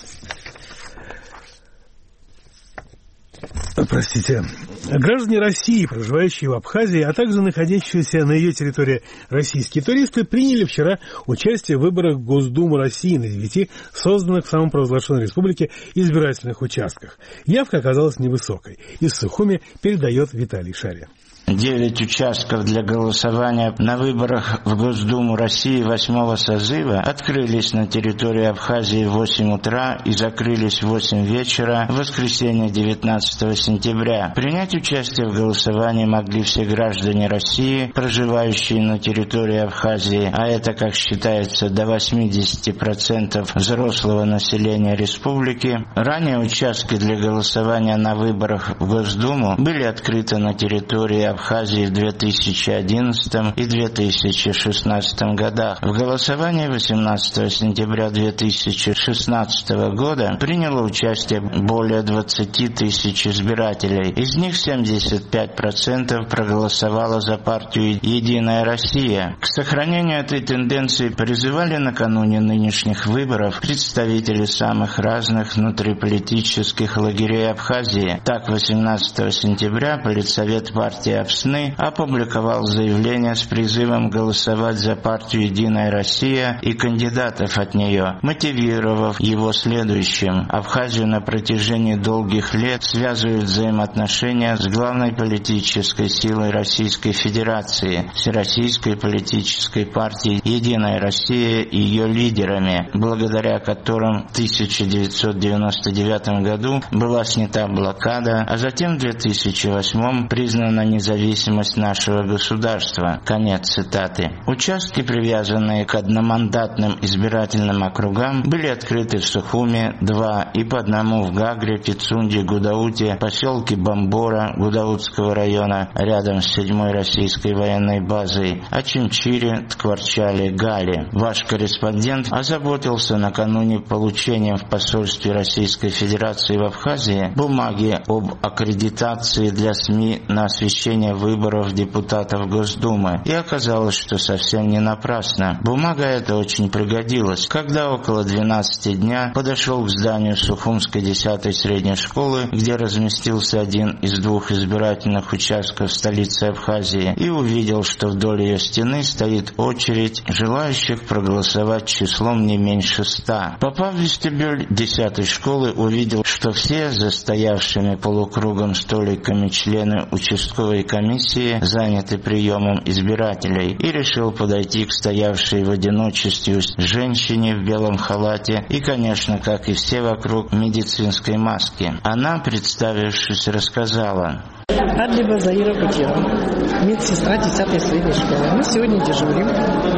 Простите. Граждане России, проживающие в Абхазии, а также находящиеся на ее территории российские туристы, приняли вчера участие в выборах в Госдуму России на девяти созданных в самопровозглашенной республике избирательных участках. Явка оказалась невысокой. Из Сухуми передает Виталий Шария. Девять участков для голосования на выборах в Госдуму России восьмого созыва открылись на территории Абхазии в восемь утра и закрылись в восемь вечера в воскресенье девятнадцатого сентября. Принять участие в голосовании могли все граждане России, проживающие на территории Абхазии, а это, как считается, до восемьдесят процентов взрослого населения республики. Ранее участки для голосования на выборах в Госдуму были открыты на территории Абхазии в две тысячи одиннадцатом и две тысячи шестнадцатом годах. В голосовании восемнадцатого сентября две тысячи шестнадцатого года приняло участие более двадцати тысяч избирателей. Из них семьдесят пять процентов проголосовало за партию «Единая Россия». К сохранению этой тенденции призывали накануне нынешних выборов представители самых разных внутриполитических лагерей Абхазии. Так, восемнадцатого сентября Политсовет партии АПСНы опубликовал заявление с призывом голосовать за партию «Единая Россия» и кандидатов от нее, мотивировав его следующим. Абхазию на протяжении долгих лет связывают взаимоотношения с главной политической силой Российской Федерации, Всероссийской политической партией «Единая Россия» и ее лидерами, благодаря которым в тысяча девятьсот девяносто девятом году была снята блокада, а затем в две тысячи восьмом признана независимость нашего государства. Конец цитаты. Участки, привязанные к одномандатным избирательным округам, были открыты в Сухуме два и по одному в Гагре, Пицунде, Гудауте, поселке Бамбора Гудаутского района рядом с седьмой российской военной базой, Очимчире, Ткварчале, Гале. Ваш корреспондент озаботился накануне получением в посольстве Российской Федерации в Абхазии бумаги об аккредитации для СМИ на освещение выборов депутатов Госдумы. И оказалось, что совсем не напрасно. Бумага эта очень пригодилась, когда около двенадцати дня подошел к зданию Сухумской десятой средней школы, где разместился один из двух избирательных участков столицы Абхазии, и увидел, что вдоль ее стены стоит очередь желающих проголосовать числом не меньше ста. Попав в вестибюль десятой школы, увидел, что все за стоявшими полукругом столиками члены участковой комиссии заняты приемом избирателей, и решил подойти к стоявшей в одиночестве женщине в белом халате и, конечно, как и все вокруг, медицинской маске. Она, представившись, рассказала: Адлиба Заира Бутьева, медсестра десятой средней школы. Мы сегодня дежурим.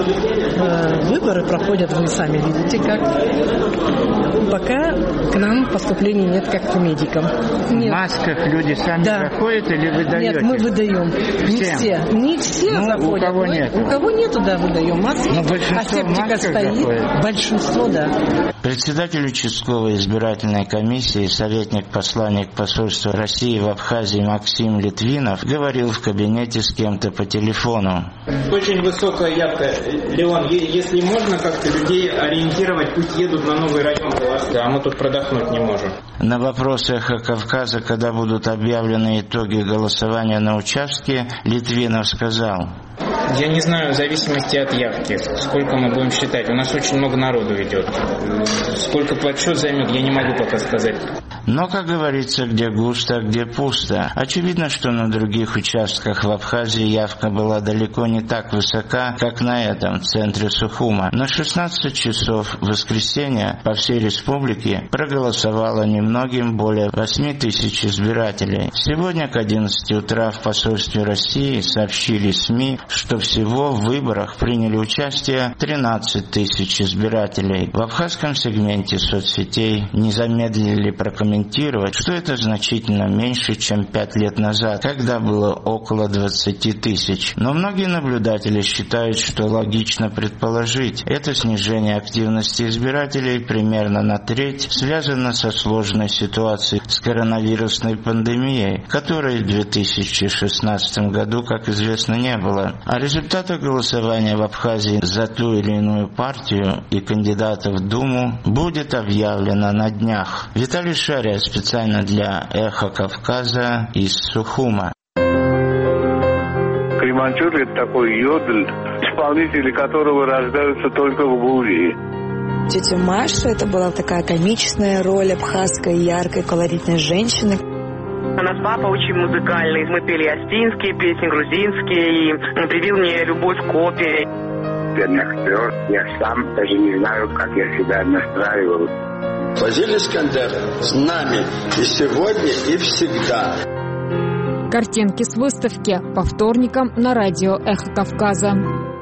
Выборы проходят, вы сами видите, как. Пока к нам поступлений нет, как к медикам. Нет. В масках люди сами да. заходят или вы даете? Нет, мы выдаем. Всем? Не все. Не все ну, заходят. У кого мы, нет? У кого нету, да, выдаем маски. Но большинство а септика стоит. Заходит. Большинство, да. Председатель участковой избирательной комиссии, советник-посланник посольства России в Абхазии Максим Литвинов говорил в кабинете с кем-то по телефону. Очень высокая явка. Леон, если можно как-то людей ориентировать, пусть едут на новый район голосовать, а мы тут продохнуть не можем. На вопрос «Эхо Кавказа», когда будут объявлены итоги голосования на участке, Литвинов сказал: Я не знаю, в зависимости от явки, сколько мы будем считать. У нас очень много народу идет. Сколько подсчет займет, я не могу пока сказать. Но, как говорится, где густо, а где пусто. Очевидно, что на других участках в Абхазии явка была далеко не так высока, как на этом, в центре Сухума. На шестнадцать часов в воскресенье по всей республике проголосовало немногим более восьми тысяч избирателей. Сегодня к одиннадцати утра в посольстве России сообщили СМИ, что всего в выборах приняли участие тринадцать тысяч избирателей. В абхазском сегменте соцсетей не замедлили прокомментировать комментировать, что это значительно меньше, чем пять лет назад, когда было около двадцати тысяч. Но многие наблюдатели считают, что логично предположить, это снижение активности избирателей примерно на треть связано со сложной ситуацией с коронавирусной пандемией, которой в две тысячи шестнадцатом году, как известно, не было. О результатах голосования в Абхазии за ту или иную партию и кандидатов в Думу будет объявлено на днях. Виталий Шария специально для «Эхо Кавказа» из Сухума. Креманчур — это такой йодль, исполнители которого рождаются только в буре. Тетя Маша — это была такая комичная роль абхазской, яркой, колоритной женщины. У нас папа очень музыкальный. Мы пели астинские песни, грузинские, и он привил мне любовь к опере. Актер, я сам даже не знаю, как я себя настраивал. Фазиль Искандер с нами и сегодня, и всегда. Картинки с выставки по вторникам на радио «Эхо Кавказа».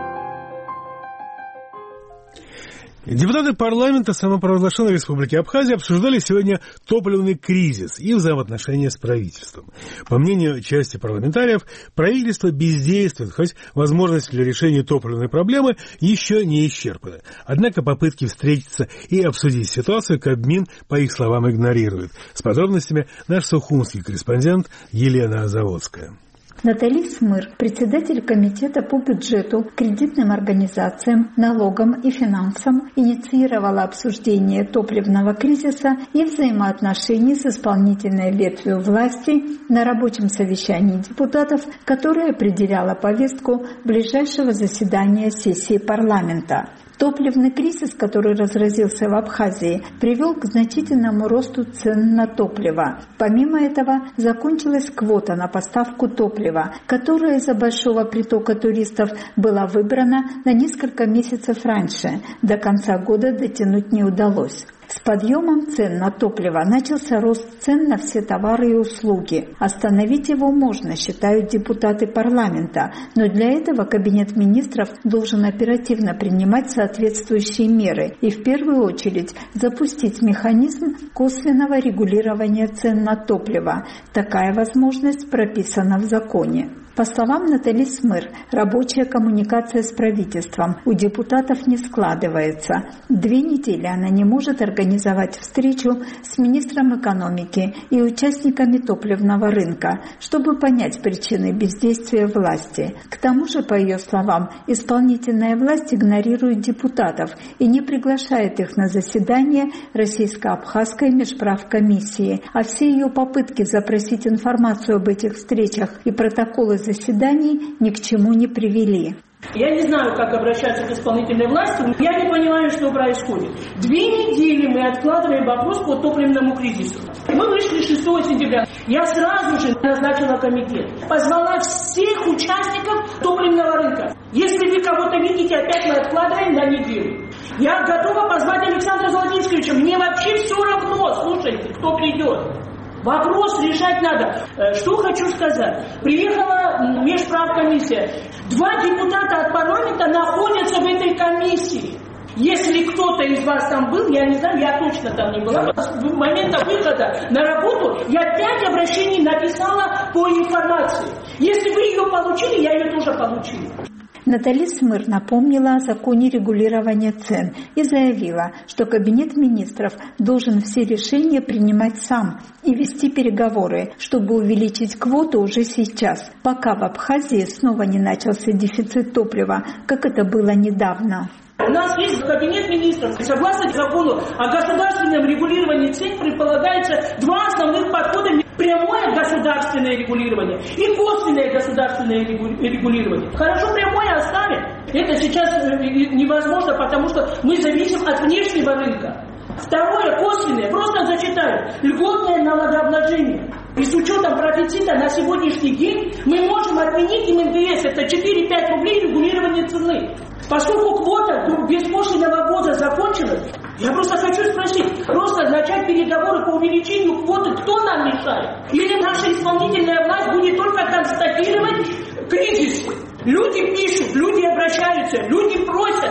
Депутаты парламента самопровозглашенной Республики Абхазия обсуждали сегодня топливный кризис и взаимоотношения с правительством. По мнению части парламентариев, правительство бездействует, хоть возможности для решения топливной проблемы еще не исчерпаны. Однако попытки встретиться и обсудить ситуацию Кабмин, по их словам, игнорирует. С подробностями наш сухумский корреспондент Елена Заводская. Натали Смыр, председатель комитета по бюджету, кредитным организациям, налогам и финансам, инициировала обсуждение топливного кризиса и взаимоотношений с исполнительной ветвью власти на рабочем совещании депутатов, которое определяло повестку ближайшего заседания сессии парламента. Топливный кризис, который разразился в Абхазии, привел к значительному росту цен на топливо. Помимо этого, закончилась квота на поставку топлива, которая из-за большого притока туристов была выбрана на несколько месяцев раньше. До конца года дотянуть не удалось. С подъемом цен на топливо начался рост цен на все товары и услуги. Остановить его можно, считают депутаты парламента, но для этого Кабинет министров должен оперативно принимать соответствующие меры и в первую очередь запустить механизм косвенного регулирования цен на топливо. Такая возможность прописана в законе. По словам Натали Смыр, рабочая коммуникация с правительством у депутатов не складывается. Две недели она не может организовать встречу с министром экономики и участниками топливного рынка, чтобы понять причины бездействия власти. К тому же, по ее словам, исполнительная власть игнорирует депутатов и не приглашает их на заседание Российско-Абхазской межправкомиссии, а все ее попытки запросить информацию об этих встречах и протоколы заседаний ни к чему не привели. Я не знаю, как обращаться к исполнительной власти. Я не понимаю, что происходит. Две недели мы откладываем вопрос по топливному кризису. Мы вышли шестого сентября. Я сразу же назначила комитет. Позвала всех участников топливного рынка. Если вы кого-то видите, опять мы откладываем на неделю. Я готова позвать Александра Золотинского. Мне вообще все равно, слушайте, кто придет. Вопрос решать надо. Что хочу сказать. Приехала межправкомиссия. Два депутата от парламента находятся в этой комиссии. Если кто-то из вас там был, я не знаю, я точно там не была. С момента выхода на работу я пять обращений написала по информации. Если вы ее получили, я ее тоже получила. Натали Смыр напомнила о законе регулирования цен и заявила, что Кабинет министров должен все решения принимать сам и вести переговоры, чтобы увеличить квоту уже сейчас, пока в Абхазии снова не начался дефицит топлива, как это было недавно. У нас есть Кабинет министров. Согласно закону о государственном регулировании цен предполагается два основных подхода. Прямое государственное регулирование и косвенное государственное регулирование. Хорошо, прямое оставим. Это сейчас невозможно, потому что мы зависим от внешнего рынка. Второе, косвенное, просто зачитаю. Льготное налогообложение. И с учетом профицита на сегодняшний день мы можем отменить им эн дэ эс. Это четыре-пять рублей регулирования цены. Поскольку квота беспошлиного ввоза закончилась, я просто хочу спросить, просто начать переговоры по увеличению квоты, кто нам мешает? Или наша исполнительная власть будет только констатировать кризис? Люди пишут, люди обращаются, люди просят.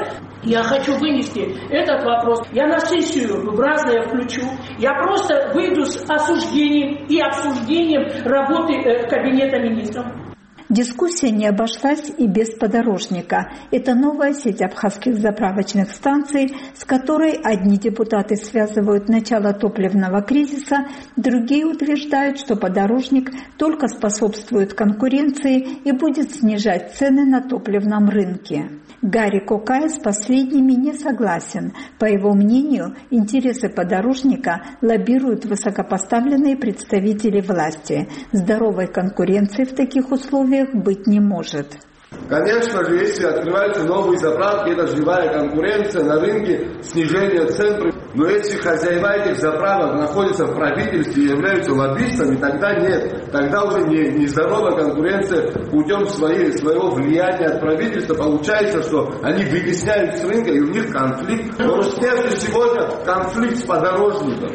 Я хочу вынести этот вопрос. Я на сессию в разное включу. Я просто выйду с осуждением и обсуждением работы э, Кабинета министров. Дискуссия не обошлась и без подорожника. Это новая сеть абхазских заправочных станций, с которой одни депутаты связывают начало топливного кризиса, другие утверждают, что подорожник только способствует конкуренции и будет снижать цены на топливном рынке. Гарри Кокай с последними не согласен. По его мнению, интересы подорожника лоббируют высокопоставленные представители власти. Здоровой конкуренции в таких условиях быть не может. Конечно же, если открываются новые заправки, это живая конкуренция на рынке, снижение цен. Но если хозяева этих заправок находятся в правительстве и являются лоббистами, тогда нет. Тогда уже не, не здоровая конкуренция путем своей, своего влияния от правительства. Получается, что они вытесняют с рынка, и у них конфликт. Но Роснефть сегодня конфликт с подорожником.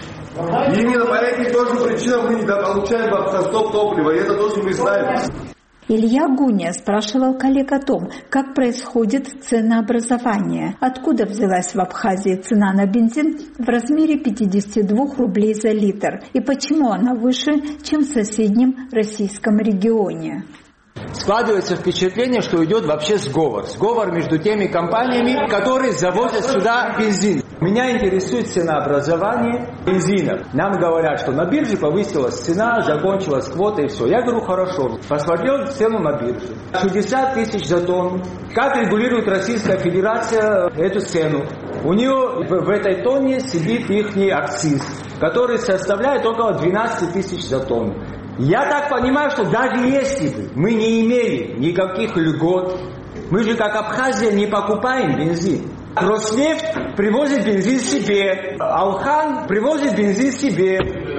И именно по этим тоже причинам мы недополучаем в автостоп топлива, и это тоже мы знаем. Илья Гуня спрашивал коллег о том, как происходит ценообразование, откуда взялась в Абхазии цена на бензин в размере пятьдесят два рублей за литр и почему она выше, чем в соседнем российском регионе. Складывается впечатление, что идет вообще сговор. Сговор между теми компаниями, которые завозят сюда бензин. Меня интересует ценообразование бензина. Нам говорят, что на бирже повысилась цена, закончилась квота и все. Я говорю, хорошо. Посмотрел цену на бирже. шестьдесят тысяч за тонну. Как регулирует Российская Федерация эту цену? У нее в этой тонне сидит их акциз, который составляет около двенадцать тысяч за тонну. Я так понимаю, что даже если бы мы не имели никаких льгот, мы же как Абхазия не покупаем бензин. Роснефть привозит бензин себе, Алхан привозит бензин себе,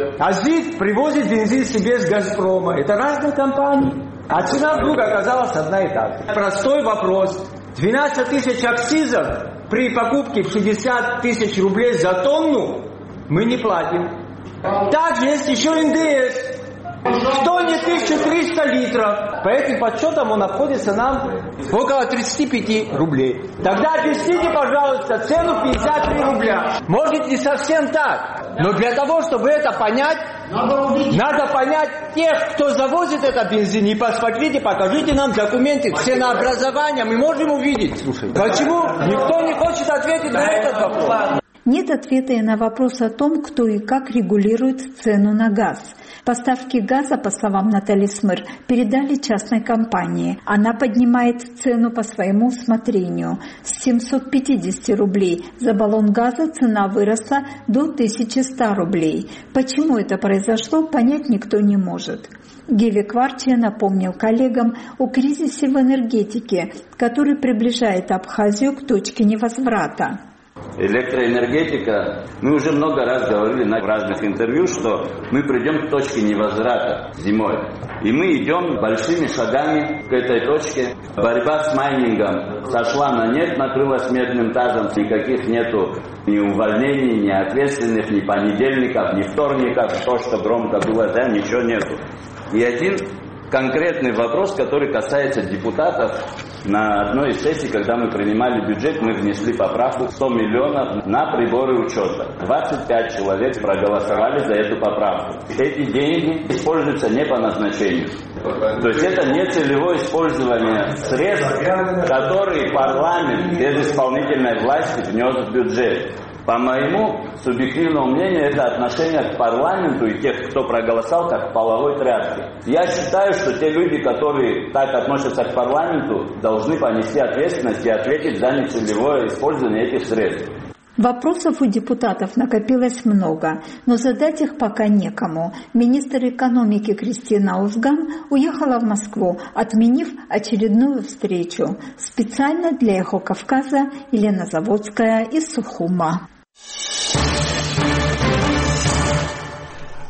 Азит привозит бензин себе с Газпрома. Это разные компании. А цена вдруг оказалась одна и та же. Простой вопрос. двенадцать тысяч акцизов при покупке в шестьдесят тысяч рублей за тонну мы не платим. Также есть еще эн дэ эс. В тонне тысяча триста литров. По этим подсчетам он обходится нам около тридцать пять рублей. Тогда объясните, пожалуйста, цену пятьдесят три рубля. Может, не совсем так. Но для того, чтобы это понять, надо понять тех, кто завозит этот бензин. И посмотрите, покажите нам документы ценообразования. Мы можем увидеть. Слушай, почему никто не хочет ответить на этот вопрос? Нет ответа и на вопрос о том, кто и как регулирует цену на газ. Поставки газа, по словам Натальи Смыр, передали частной компании. Она поднимает цену по своему усмотрению. С семисот пятидесяти рублей за баллон газа цена выросла до тысячи ста рублей. Почему это произошло, понять никто не может. Геви Кварчия напомнил коллегам о кризисе в энергетике, который приближает Абхазию к точке невозврата. Электроэнергетика, мы уже много раз говорили на разных интервью, что мы придем к точке невозврата зимой. И мы идем большими шагами к этой точке. Борьба с майнингом сошла на нет, накрылась медным тазом. Никаких нету ни увольнений, ни ответственных, ни понедельников, ни вторников. То, что громко было, да, ничего нету. И один конкретный вопрос, который касается депутатов. На одной из сессий, когда мы принимали бюджет, мы внесли поправку сто миллионов на приборы учета. двадцать пять человек проголосовали за эту поправку. Эти деньги используются не по назначению. То есть это не целевое использование средств, которые парламент без исполнительной власти внес в бюджет. По моему субъективному мнению, это отношение к парламенту и тех, кто проголосовал, как к половой тряпке. Я считаю, что те люди, которые так относятся к парламенту, должны понести ответственность и ответить за нецелевое использование этих средств. Вопросов у депутатов накопилось много, но задать их пока некому. Министр экономики Кристина Узган уехала в Москву, отменив очередную встречу. Специально для «Эхо Кавказа» Елена Заводская из Сухума.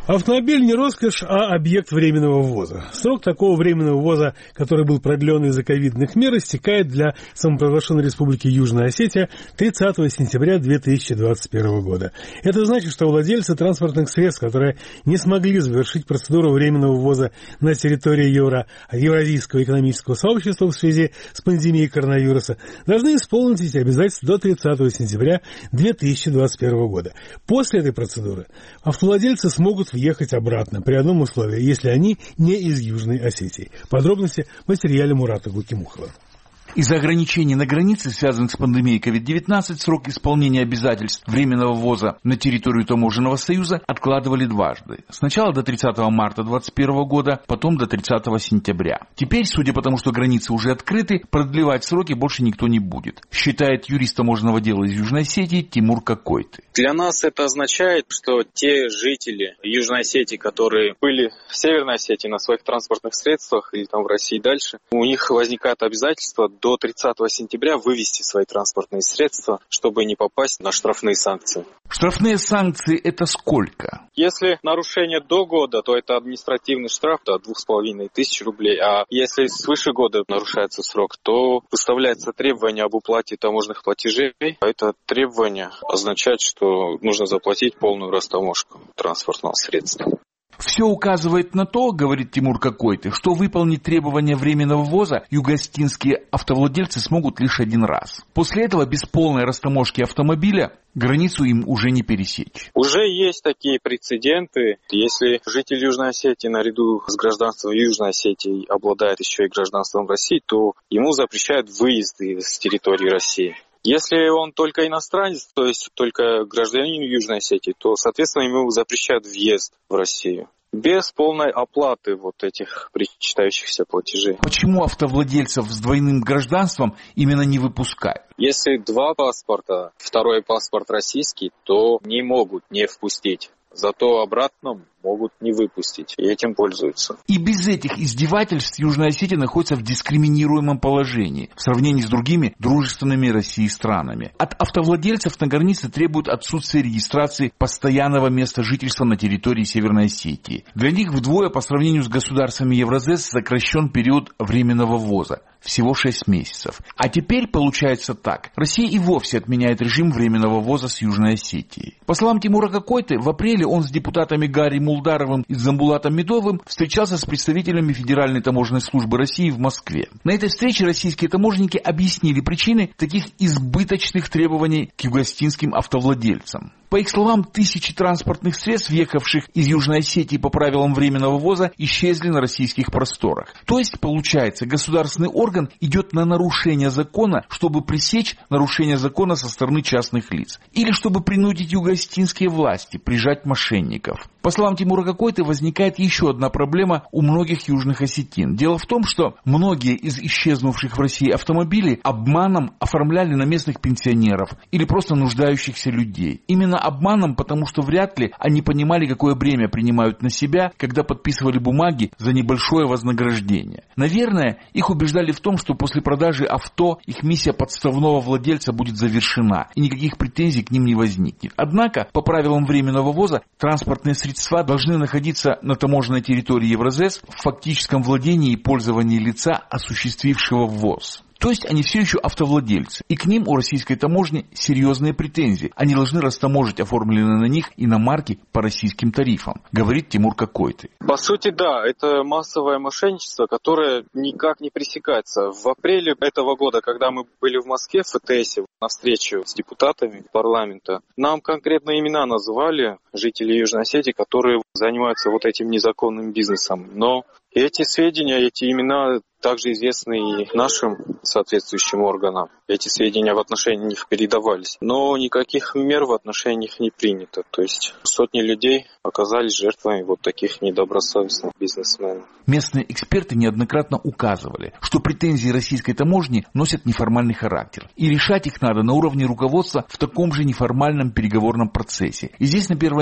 Автомобиль не роскошь, а объект временного ввоза. Срок такого временного ввоза, который был продлен из-за ковидных мер, истекает для самопровозглашенной республики Южная Осетия тридцатого сентября две тысячи двадцать первого года. Это значит, что владельцы транспортных средств, которые не смогли завершить процедуру временного ввоза на территории Евро... Евразийского экономического сообщества в связи с пандемией коронавируса, должны исполнить эти обязательства до тридцатого сентября две тысячи двадцать первого года. После этой процедуры автовладельцы смогут въехать обратно при одном условии, если они не из Южной Осетии. Подробности в материале Мурата Гукимухова. Из-за ограничений на границе, связанных с пандемией ковид девятнадцать, срок исполнения обязательств временного ввоза на территорию Таможенного союза откладывали дважды. Сначала до тридцатого марта две тысячи двадцать первого года, потом до тридцатого сентября. Теперь, судя по тому, что границы уже открыты, продлевать сроки больше никто не будет, считает юрист таможенного дела из Южной Осетии Тимур Какой-ты. Для нас это означает, что те жители Южной Осетии, которые были в Северной Осетии на своих транспортных средствах или там в России дальше, у них возникает обязательство до тридцатого сентября вывести свои транспортные средства, чтобы не попасть на штрафные санкции. Штрафные санкции – это сколько? Если нарушение до года, то это административный штраф до двух с половиной тысяч рублей. А если свыше года нарушается срок, то выставляется требование об уплате таможенных платежей. Это требование означает, что нужно заплатить полную растаможку транспортного средства. Все указывает на то, говорит Тимур Какой-то, что выполнить требования временного ввоза югостинские автовладельцы смогут лишь один раз. После этого без полной растаможки автомобиля границу им уже не пересечь. Уже есть такие прецеденты. Если житель Южной Осетии наряду с гражданством Южной Осетии обладает еще и гражданством России, то ему запрещают выезды с территории России. Если он только иностранец, то есть только гражданин Южной Осетии, то, соответственно, ему запрещают въезд в Россию. Без полной оплаты вот этих причитающихся платежей. Почему автовладельцев с двойным гражданством именно не выпускают? Если два паспорта, второй паспорт российский, то не могут не впустить. Зато обратно могут не выпустить, и этим пользуются. И без этих издевательств Южная Осетия находится в дискриминируемом положении в сравнении с другими дружественными России странами. От автовладельцев на границе требуют отсутствия регистрации постоянного места жительства на территории Северной Осетии. Для них вдвое по сравнению с государствами Евразес сокращен период временного ввоза. Всего шесть месяцев. А теперь получается так. Россия и вовсе отменяет режим временного ввоза с Южной Осетией. По словам Тимура Какой-то, в апреле он с депутатами Гарри Мулдаровым и Замбулатом Медовым встречался с представителями Федеральной таможенной службы России в Москве. На этой встрече российские таможенники объяснили причины таких избыточных требований к югостинским автовладельцам. По их словам, тысячи транспортных средств, въехавших из Южной Осетии по правилам временного ввоза, исчезли на российских просторах. То есть, получается, государственный орган идет на нарушение закона, чтобы пресечь нарушение закона со стороны частных лиц. Или чтобы принудить югостинские власти прижать мошенников. По словам Тимура Какой-то, возникает еще одна проблема у многих южных осетин. Дело в том, что многие из исчезнувших в России автомобилей обманом оформляли на местных пенсионеров или просто нуждающихся людей. Именно обманом, потому что вряд ли они понимали, какое бремя принимают на себя, когда подписывали бумаги за небольшое вознаграждение. Наверное, их убеждали в том, что после продажи авто их миссия подставного владельца будет завершена, и никаких претензий к ним не возникнет. Однако, по правилам временного ввоза, транспортные средства должны находиться на таможенной территории Евразес в фактическом владении и пользовании лица, осуществившего ввоз. То есть они все еще автовладельцы. И к ним у российской таможни серьезные претензии. Они должны растаможить оформленные на них иномарки по российским тарифам, говорит Тимур Какой-то. По сути, да, это массовое мошенничество, которое никак не пресекается. В апреле этого года, когда мы были в Москве, в ФТСе, на встрече с депутатами парламента, нам конкретно имена называли жители Южной Осетии, которые занимаются вот этим незаконным бизнесом. Но эти сведения, эти имена также известны и нашим соответствующим органам. Эти сведения в отношении них передавались. Но никаких мер в отношении них не принято. То есть сотни людей оказались жертвами вот таких недобросовестных бизнесменов. Местные эксперты неоднократно указывали, что претензии российской таможни носят неформальный характер. И решать их надо на уровне руководства в таком же неформальном переговорном процессе. И здесь на первое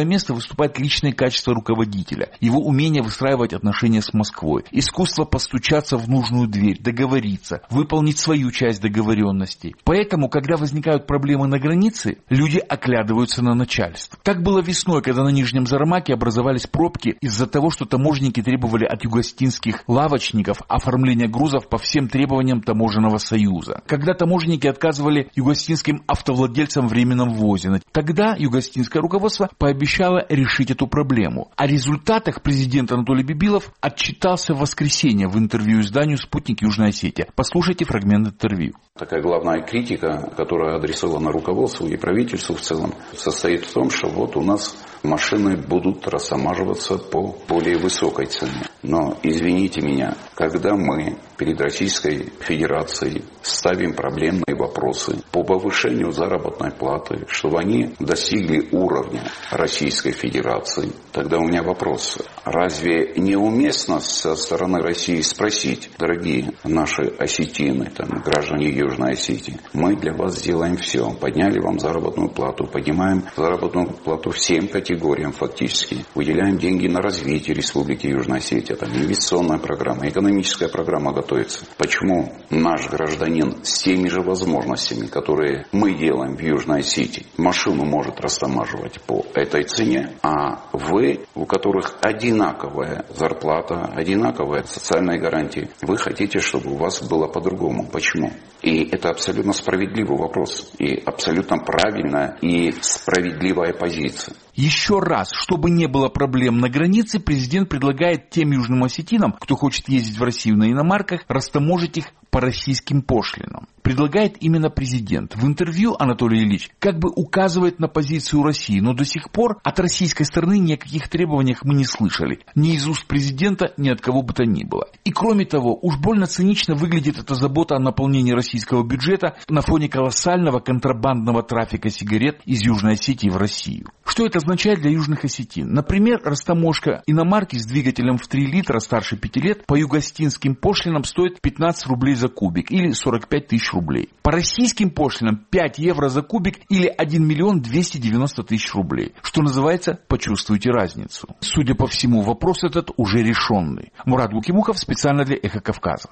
первое место выступает личное качество руководителя, его умение выстраивать отношения с Москвой, искусство постучаться в нужную дверь, договориться, выполнить свою часть договоренностей. Поэтому, когда возникают проблемы на границе, люди оглядываются на начальство. Так было весной, когда на Нижнем Зармаке образовались пробки из-за того, что таможенники требовали от югостинских лавочников оформления грузов по всем требованиям таможенного союза. Когда таможенники отказывали югостинским автовладельцам в временном ввозе, тогда югостинское руководство пообещало решить эту проблему. О результатах президент Анатолий Бибилов отчитался в воскресенье в интервью изданию «Спутник Южная Осетия». Послушайте фрагмент интервью. Такая главная критика, которая адресована руководству и правительству в целом, состоит в том, что вот у нас машины будут растамаживаться по более высокой цене. Но, извините меня, когда мы перед Российской Федерацией ставим проблемные вопросы по повышению заработной платы, чтобы они достигли уровня Российской Федерации, тогда у меня вопрос. Разве неуместно со стороны России спросить, дорогие наши осетины, там, граждане Южной Осетии, мы для вас сделаем все. Подняли вам заработную плату, поднимаем заработную плату всем категориям фактически. Выделяем деньги на развитие Республики Южная Осетия. Там инвестиционная программа, экономическая программа готовится. Почему наш гражданин с теми же возможностями, которые мы делаем в Южной Осетии, машину может растамаживать по этой цене, а вы, у которых одинаковая зарплата, одинаковая социальная гарантия, вы хотите, чтобы у вас было по-другому. Почему? И это абсолютно справедливый вопрос. И абсолютно правильная и справедливая позиция. Еще раз, чтобы не было проблем на границе, президент предлагает тем южным осетинам, кто хочет ездить в Россию на иномарках, растаможить их по российским пошлинам. Предлагает именно президент. В интервью Анатолий Ильич как бы указывает на позицию России, но до сих пор от российской стороны ни о каких требованиях мы не слышали. Ни из уст президента, ни от кого бы то ни было. И кроме того, уж больно цинично выглядит эта забота о наполнении российского бюджета на фоне колоссального контрабандного трафика сигарет из Южной Осетии в Россию. Что это означает для южных осетин? Например, растаможка иномарки с двигателем в три литра старше пяти лет по югостинским пошлинам стоит пятнадцать рублей за кубик или сорок пять тысяч рублей. По российским пошлинам пять евро за кубик или один миллион двести девяносто тысяч рублей. Что называется, почувствуйте разницу. Судя по всему, вопрос этот уже решенный. Мурат Гукимухов специально для Эхо Кавказа.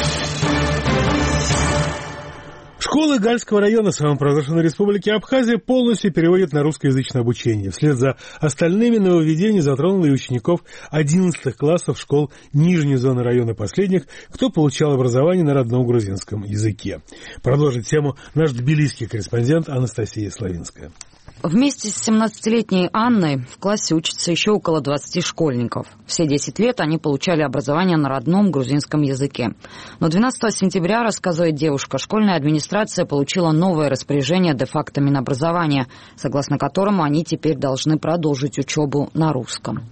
Школы Гальского района самопровозглашенной республики Абхазия полностью переводят на русскоязычное обучение. Вслед за остальными нововведения затронуло и учеников одиннадцатых классов школ нижней зоны района последних, кто получал образование на родном грузинском языке. Продолжит тему наш тбилисский корреспондент Анастасия Славинская. Вместе с семнадцатилетней Анной в классе учатся еще около двадцати школьников. Все десять лет они получали образование на родном грузинском языке. Но двенадцатого сентября, рассказывает девушка, школьная администрация получила новое распоряжение де-факто Минобразования, согласно которому они теперь должны продолжить учебу на русском.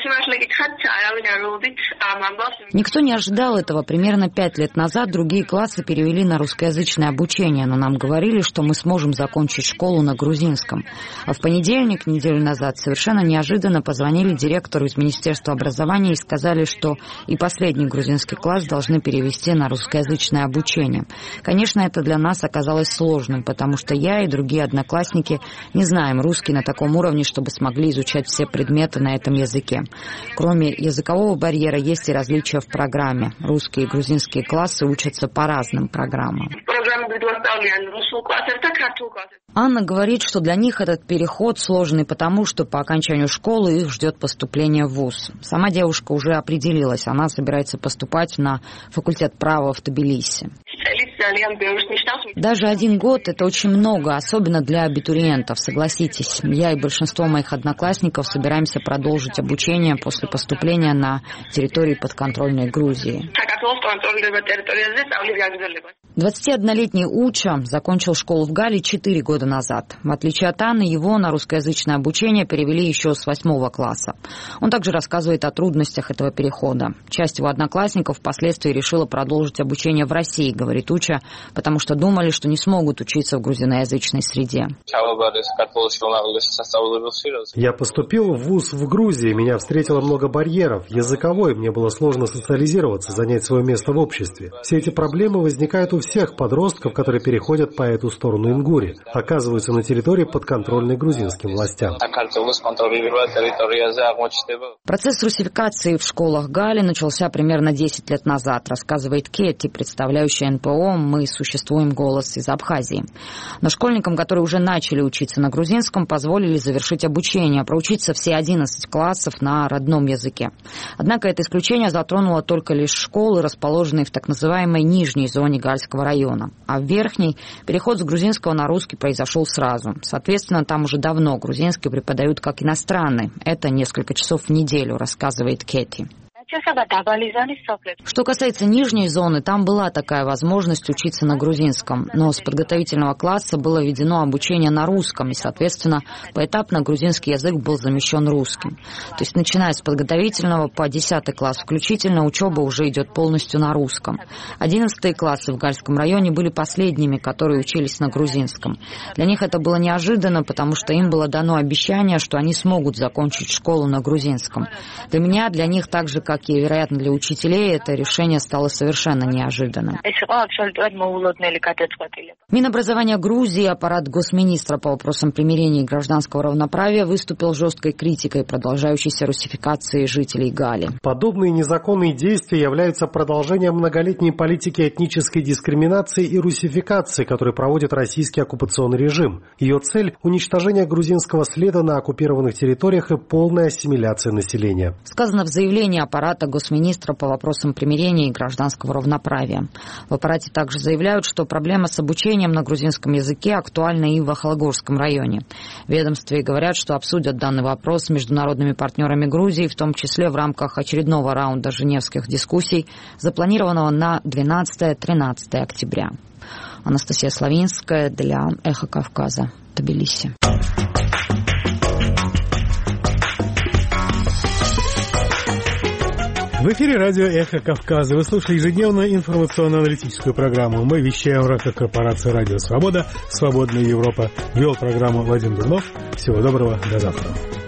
Никто не ожидал этого. Примерно пять лет назад другие классы перевели на русскоязычное обучение, но нам говорили, что мы сможем закончить школу на грузинском. А в понедельник, неделю назад, совершенно неожиданно позвонили директору из Министерства образования и сказали, что и последний грузинский класс должны перевести на русскоязычное обучение. Конечно, это для нас оказалось сложным, потому что я и другие одноклассники не знаем русский на таком уровне, чтобы смогли изучать все предметы на этом языке. Кроме языкового барьера, есть и различия в программе. Русские и грузинские классы учатся по разным программам. Анна говорит, что для них этот переход сложный, потому что по окончанию школы их ждет поступление в вуз. Сама девушка уже определилась, она собирается поступать на факультет права в Тбилиси. Даже один год – это очень много, особенно для абитуриентов, согласитесь. Я и большинство моих одноклассников собираемся продолжить обучение после поступления на территории подконтрольной Грузии. двадцатиоднолетний Уча закончил школу в Гале четыре года назад. В отличие от Анны, его на русскоязычное обучение перевели еще с восьмого класса. Он также рассказывает о трудностях этого перехода. Часть его одноклассников впоследствии решила продолжить обучение в России, говорит Уча, прочее, потому что думали, что не смогут учиться в грузиноязычной среде. Я поступил в вуз в Грузии, меня встретило много барьеров. Языковой, мне было сложно социализироваться, занять свое место в обществе. Все эти проблемы возникают у всех подростков, которые переходят по эту сторону Ингури, оказываются на территории, подконтрольной грузинским властям. Процесс русификации в школах Гали начался примерно десять лет назад, рассказывает Кетти, представляющая эн пэ о «Мы существуем. Голос» из Абхазии. Но школьникам, которые уже начали учиться на грузинском, позволили завершить обучение, проучиться все одиннадцать классов на родном языке. Однако это исключение затронуло только лишь школы, расположенные в так называемой нижней зоне Гальского района. А в верхней переход с грузинского на русский произошел сразу. Соответственно, там уже давно грузинский преподают как иностранный. Это несколько часов в неделю, рассказывает Кетти. Что касается нижней зоны, там была такая возможность учиться на грузинском, но с подготовительного класса было введено обучение на русском, и, соответственно, поэтапно грузинский язык был замещен русским. То есть, начиная с подготовительного по десятый класс включительно, учеба уже идет полностью на русском. Одиннадцатые классы в Гальском районе были последними, которые учились на грузинском. Для них это было неожиданно, потому что им было дано обещание, что они смогут закончить школу на грузинском. Для меня, для них так же, как и, вероятно, для учителей, это решение стало совершенно неожиданным. Минобразование Грузии, аппарат госминистра по вопросам примирения и гражданского равноправия выступил жесткой критикой продолжающейся русификации жителей Гали. Подобные незаконные действия являются продолжением многолетней политики этнической дискриминации и русификации, которую проводит российский оккупационный режим. Ее цель – уничтожение грузинского следа на оккупированных территориях и полная ассимиляция населения. Сказано в заявлении аппарата госминистра по вопросам примирения и гражданского равноправия. В аппарате также заявляют, что проблема с обучением на грузинском языке актуальна и в Ахалгорском районе. В ведомстве говорят, что обсудят данный вопрос с международными партнерами Грузии, в том числе в рамках очередного раунда женевских дискуссий, запланированного на двенадцатое-тринадцатое октября. Анастасия Славинская для Эхо Кавказа, Тбилиси. В эфире радио «Эхо Кавказа». Вы слушаете ежедневную информационно-аналитическую программу. Мы вещаем в рамках корпорации «Радио Свобода», «Свободная Европа». Вел программу Владимир Дурнов. Всего доброго, до завтра.